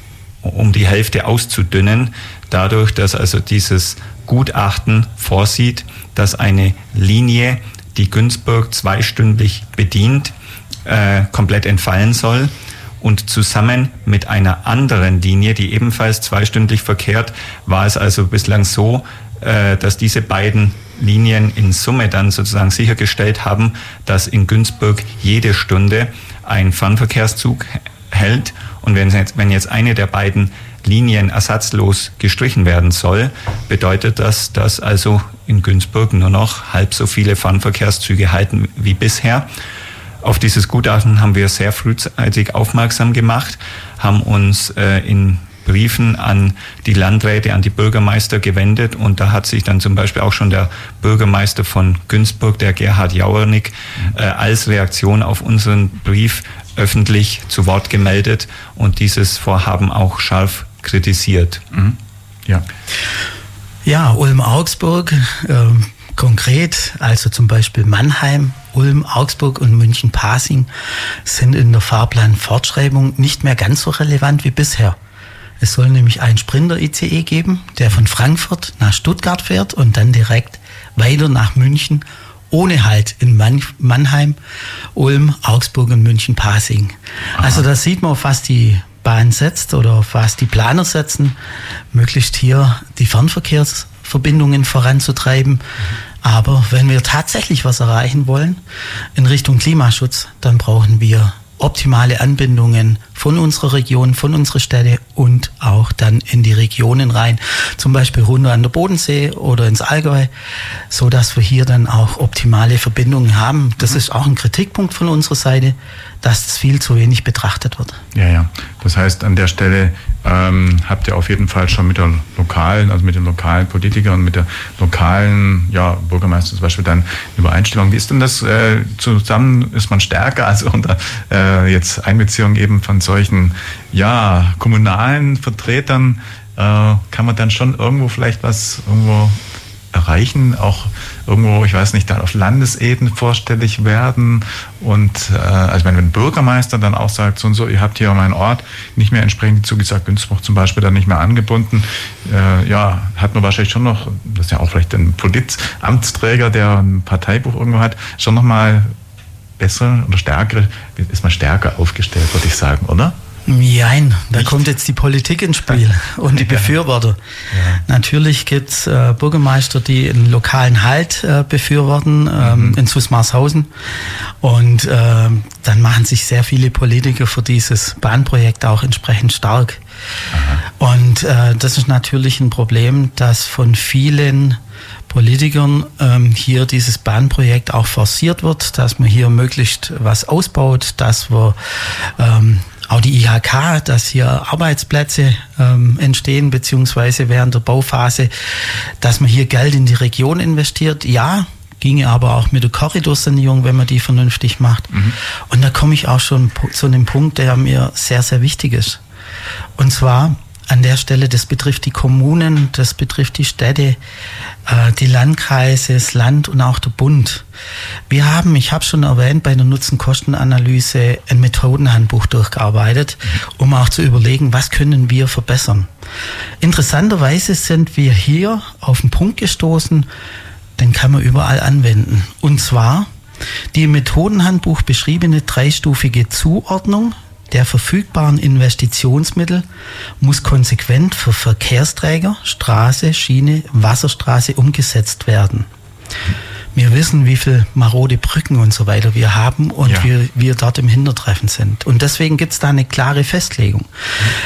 um die Hälfte auszudünnen, dadurch, dass also dieses Gutachten vorsieht, dass eine Linie, die Günzburg zweistündlich bedient, äh, komplett entfallen soll und zusammen mit einer anderen Linie, die ebenfalls zweistündlich verkehrt, war es also bislang so, äh, dass diese beiden Linien in Summe dann sozusagen sichergestellt haben, dass in Günzburg jede Stunde ein Fernverkehrszug hält und wenn jetzt, wenn jetzt eine der beiden Linien ersatzlos gestrichen werden soll, bedeutet das, dass also in Günzburg nur noch halb so viele Fernverkehrszüge halten wie bisher. Auf dieses Gutachten haben wir sehr frühzeitig aufmerksam gemacht, haben uns äh, in Briefen an die Landräte, an die Bürgermeister gewendet und da hat sich dann zum Beispiel auch schon der Bürgermeister von Günzburg, der Gerhard Jauernick, äh, als Reaktion auf unseren Brief öffentlich zu Wort gemeldet und dieses Vorhaben auch scharf kritisiert. Mhm. Ja. Ja, Ulm-Augsburg, äh, konkret, also zum Beispiel Mannheim, Ulm, Augsburg und München-Pasing sind in der Fahrplanfortschreibung nicht mehr ganz so relevant wie bisher. Es soll nämlich einen Sprinter-I C E geben, der von Frankfurt nach Stuttgart fährt und dann direkt weiter nach München, ohne Halt in Mann, Mannheim, Ulm, Augsburg und München-Pasing. Also da sieht man, auf was die Bahn setzt oder auf was die Planer setzen, möglichst hier die Fernverkehrsverbindungen voranzutreiben. Aber wenn wir tatsächlich was erreichen wollen in Richtung Klimaschutz, dann brauchen wir optimale Anbindungen von unserer Region, von unserer Städte und auch dann in die Regionen rein, zum Beispiel runter an der Bodensee oder ins Allgäu, so dass wir hier dann auch optimale Verbindungen haben. Das mhm. ist auch ein Kritikpunkt von unserer Seite, dass das viel zu wenig betrachtet wird. Ja, ja. Das heißt, an der Stelle ähm, habt ihr auf jeden Fall schon mit der lokalen, also mit den lokalen Politikern und mit der lokalen ja, Bürgermeister zum Beispiel dann Übereinstimmung. Wie ist denn das äh, zusammen? Ist man stärker als unter äh, jetzt Einbeziehung eben von solchen ja, kommunalen Vertretern? Äh, kann man dann schon irgendwo vielleicht was irgendwo erreichen, auch irgendwo, ich weiß nicht, dann auf Landesebene vorstellig werden und äh, also ich meine, wenn ein Bürgermeister dann auch sagt, so und so, ihr habt hier meinen Ort nicht mehr entsprechend zugesagt, Günzburg zum Beispiel dann nicht mehr angebunden, äh, ja, hat man wahrscheinlich schon noch, das ist ja auch vielleicht ein Politamtsträger, der ein Parteibuch irgendwo hat, schon nochmal besser oder stärker, ist man stärker aufgestellt, würde ich sagen, oder? Nein, da Nicht. kommt jetzt die Politik ins Spiel und die Befürworter. Ja. Natürlich gibt es äh, Bürgermeister, die einen lokalen Halt äh, befürworten, ähm, mhm. in Susmarshausen. Und äh, dann machen sich sehr viele Politiker für dieses Bahnprojekt auch entsprechend stark. Aha. Und äh, das ist natürlich ein Problem, dass von vielen Politikern ähm, hier dieses Bahnprojekt auch forciert wird, dass man hier möglichst was ausbaut, dass wir ähm, auch die I H K, dass hier Arbeitsplätze ähm, entstehen, beziehungsweise während der Bauphase, dass man hier Geld in die Region investiert. Ja, ginge aber auch mit der Korridorsanierung, wenn man die vernünftig macht. Mhm. Und da komme ich auch schon zu einem Punkt, der mir sehr, sehr wichtig ist. Und zwar an der Stelle, das betrifft die Kommunen, das betrifft die Städte, äh, die Landkreise, das Land und auch der Bund. Wir haben, ich habe schon erwähnt, bei der Nutzen-Kosten-Analyse ein Methodenhandbuch durchgearbeitet, um auch zu überlegen, was können wir verbessern. Interessanterweise sind wir hier auf den Punkt gestoßen, den kann man überall anwenden. Und zwar die im Methodenhandbuch beschriebene dreistufige Zuordnung der verfügbaren Investitionsmittel muss konsequent für Verkehrsträger, Straße, Schiene, Wasserstraße umgesetzt werden. Wir wissen, wie viel marode Brücken und so weiter wir haben und ja. wir, wir dort im Hintertreffen sind. Und deswegen gibt es da eine klare Festlegung. Mhm.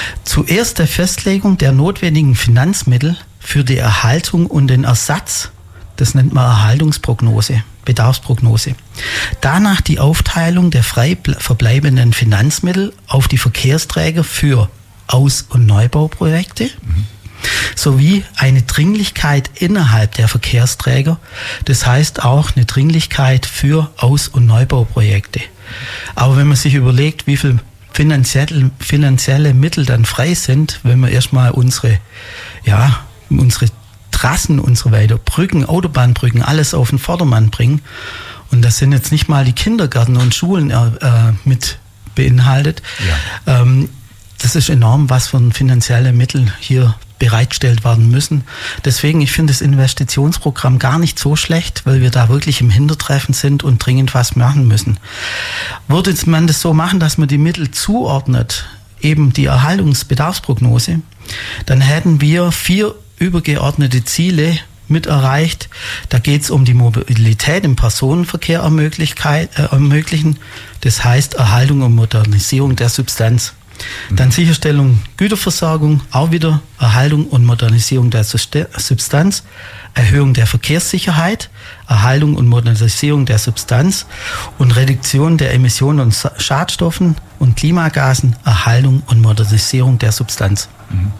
Zuerst der Festlegung der notwendigen Finanzmittel für die Erhaltung und den Ersatz, das nennt man Erhaltungsprognose, Bedarfsprognose. Danach die Aufteilung der frei verbleibenden Finanzmittel auf die Verkehrsträger für Aus- und Neubauprojekte, mhm. sowie eine Dringlichkeit innerhalb der Verkehrsträger, das heißt auch eine Dringlichkeit für Aus- und Neubauprojekte. Aber wenn man sich überlegt, wie viel finanzielle, finanzielle Mittel dann frei sind, wenn wir erstmal unsere, ja, unsere Trassen und so weiter, Brücken, Autobahnbrücken, alles auf den Vordermann bringen. Und das sind jetzt nicht mal die Kindergärten und Schulen äh, mit beinhaltet. Ja. Ähm, das ist enorm, was für finanzielle Mittel hier bereitgestellt werden müssen. Deswegen, ich finde das Investitionsprogramm gar nicht so schlecht, weil wir da wirklich im Hintertreffen sind und dringend was machen müssen. Würde man das so machen, dass man die Mittel zuordnet, eben die Erhaltungsbedarfsprognose, dann hätten wir vier übergeordnete Ziele mit erreicht. Da geht es um die Mobilität im Personenverkehr äh, ermöglichen. Das heißt Erhaltung und Modernisierung der Substanz. Mhm. Dann Sicherstellung Güterversorgung, auch wieder Erhaltung und Modernisierung der Substanz. Erhöhung der Verkehrssicherheit, Erhaltung und Modernisierung der Substanz und Reduktion der Emissionen und Schadstoffen und Klimagasen, Erhaltung und Modernisierung der Substanz. Mhm.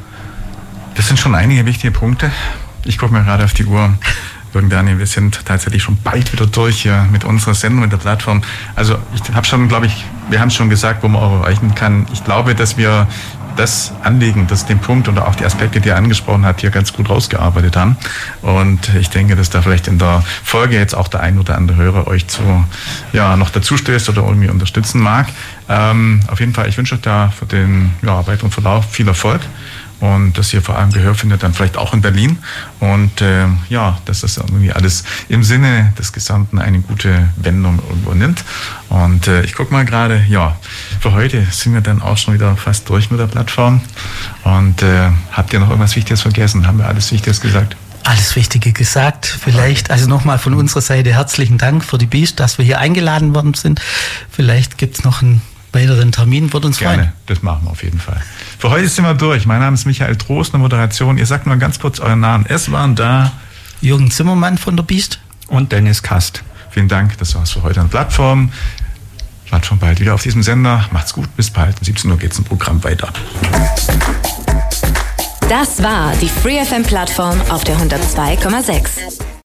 Das sind schon einige wichtige Punkte. Ich gucke mir gerade auf die Uhr. Jürgen, Daniel, wir sind tatsächlich schon bald wieder durch hier mit unserer Sendung, mit der Plattform. Also ich habe schon, glaube ich, wir haben schon gesagt, wo man auch erreichen kann. Ich glaube, dass wir das Anliegen, das den Punkt oder auch die Aspekte, die er angesprochen hat, hier ganz gut rausgearbeitet haben. Und ich denke, dass da vielleicht in der Folge jetzt auch der ein oder andere Hörer euch zu, ja, noch dazu stößt oder irgendwie unterstützen mag. Ähm, auf jeden Fall, ich wünsche euch da für den ja, weiteren Verlauf viel Erfolg. Und dass ihr vor allem Gehör findet, dann vielleicht auch in Berlin. Und äh, ja, dass das irgendwie alles im Sinne des Gesamten eine gute Wendung irgendwo nimmt. Und äh, ich gucke mal gerade, ja, für heute sind wir dann auch schon wieder fast durch mit der Plattform. Und äh, habt ihr noch irgendwas Wichtiges vergessen? Haben wir alles Wichtiges gesagt? Alles Wichtige gesagt. Vielleicht, also nochmal von unserer Seite herzlichen Dank für die Beast, dass wir hier eingeladen worden sind. Vielleicht gibt es noch einen weiteren Termin, würde uns Gerne, freuen. Das machen wir auf jeden Fall. Für heute sind wir durch. Mein Name ist Michael Trost, eine Moderation. Ihr sagt mal ganz kurz euren Namen. Es waren da Jürgen Zimmermann von der Beast und Dennis Kast. Vielen Dank, das war's für heute an Plattform. Plattform bald wieder auf diesem Sender. Macht's gut, bis bald. Um siebzehn Uhr geht's im Programm weiter. Das war die Free F M Plattform auf der hundertzwei Komma sechs.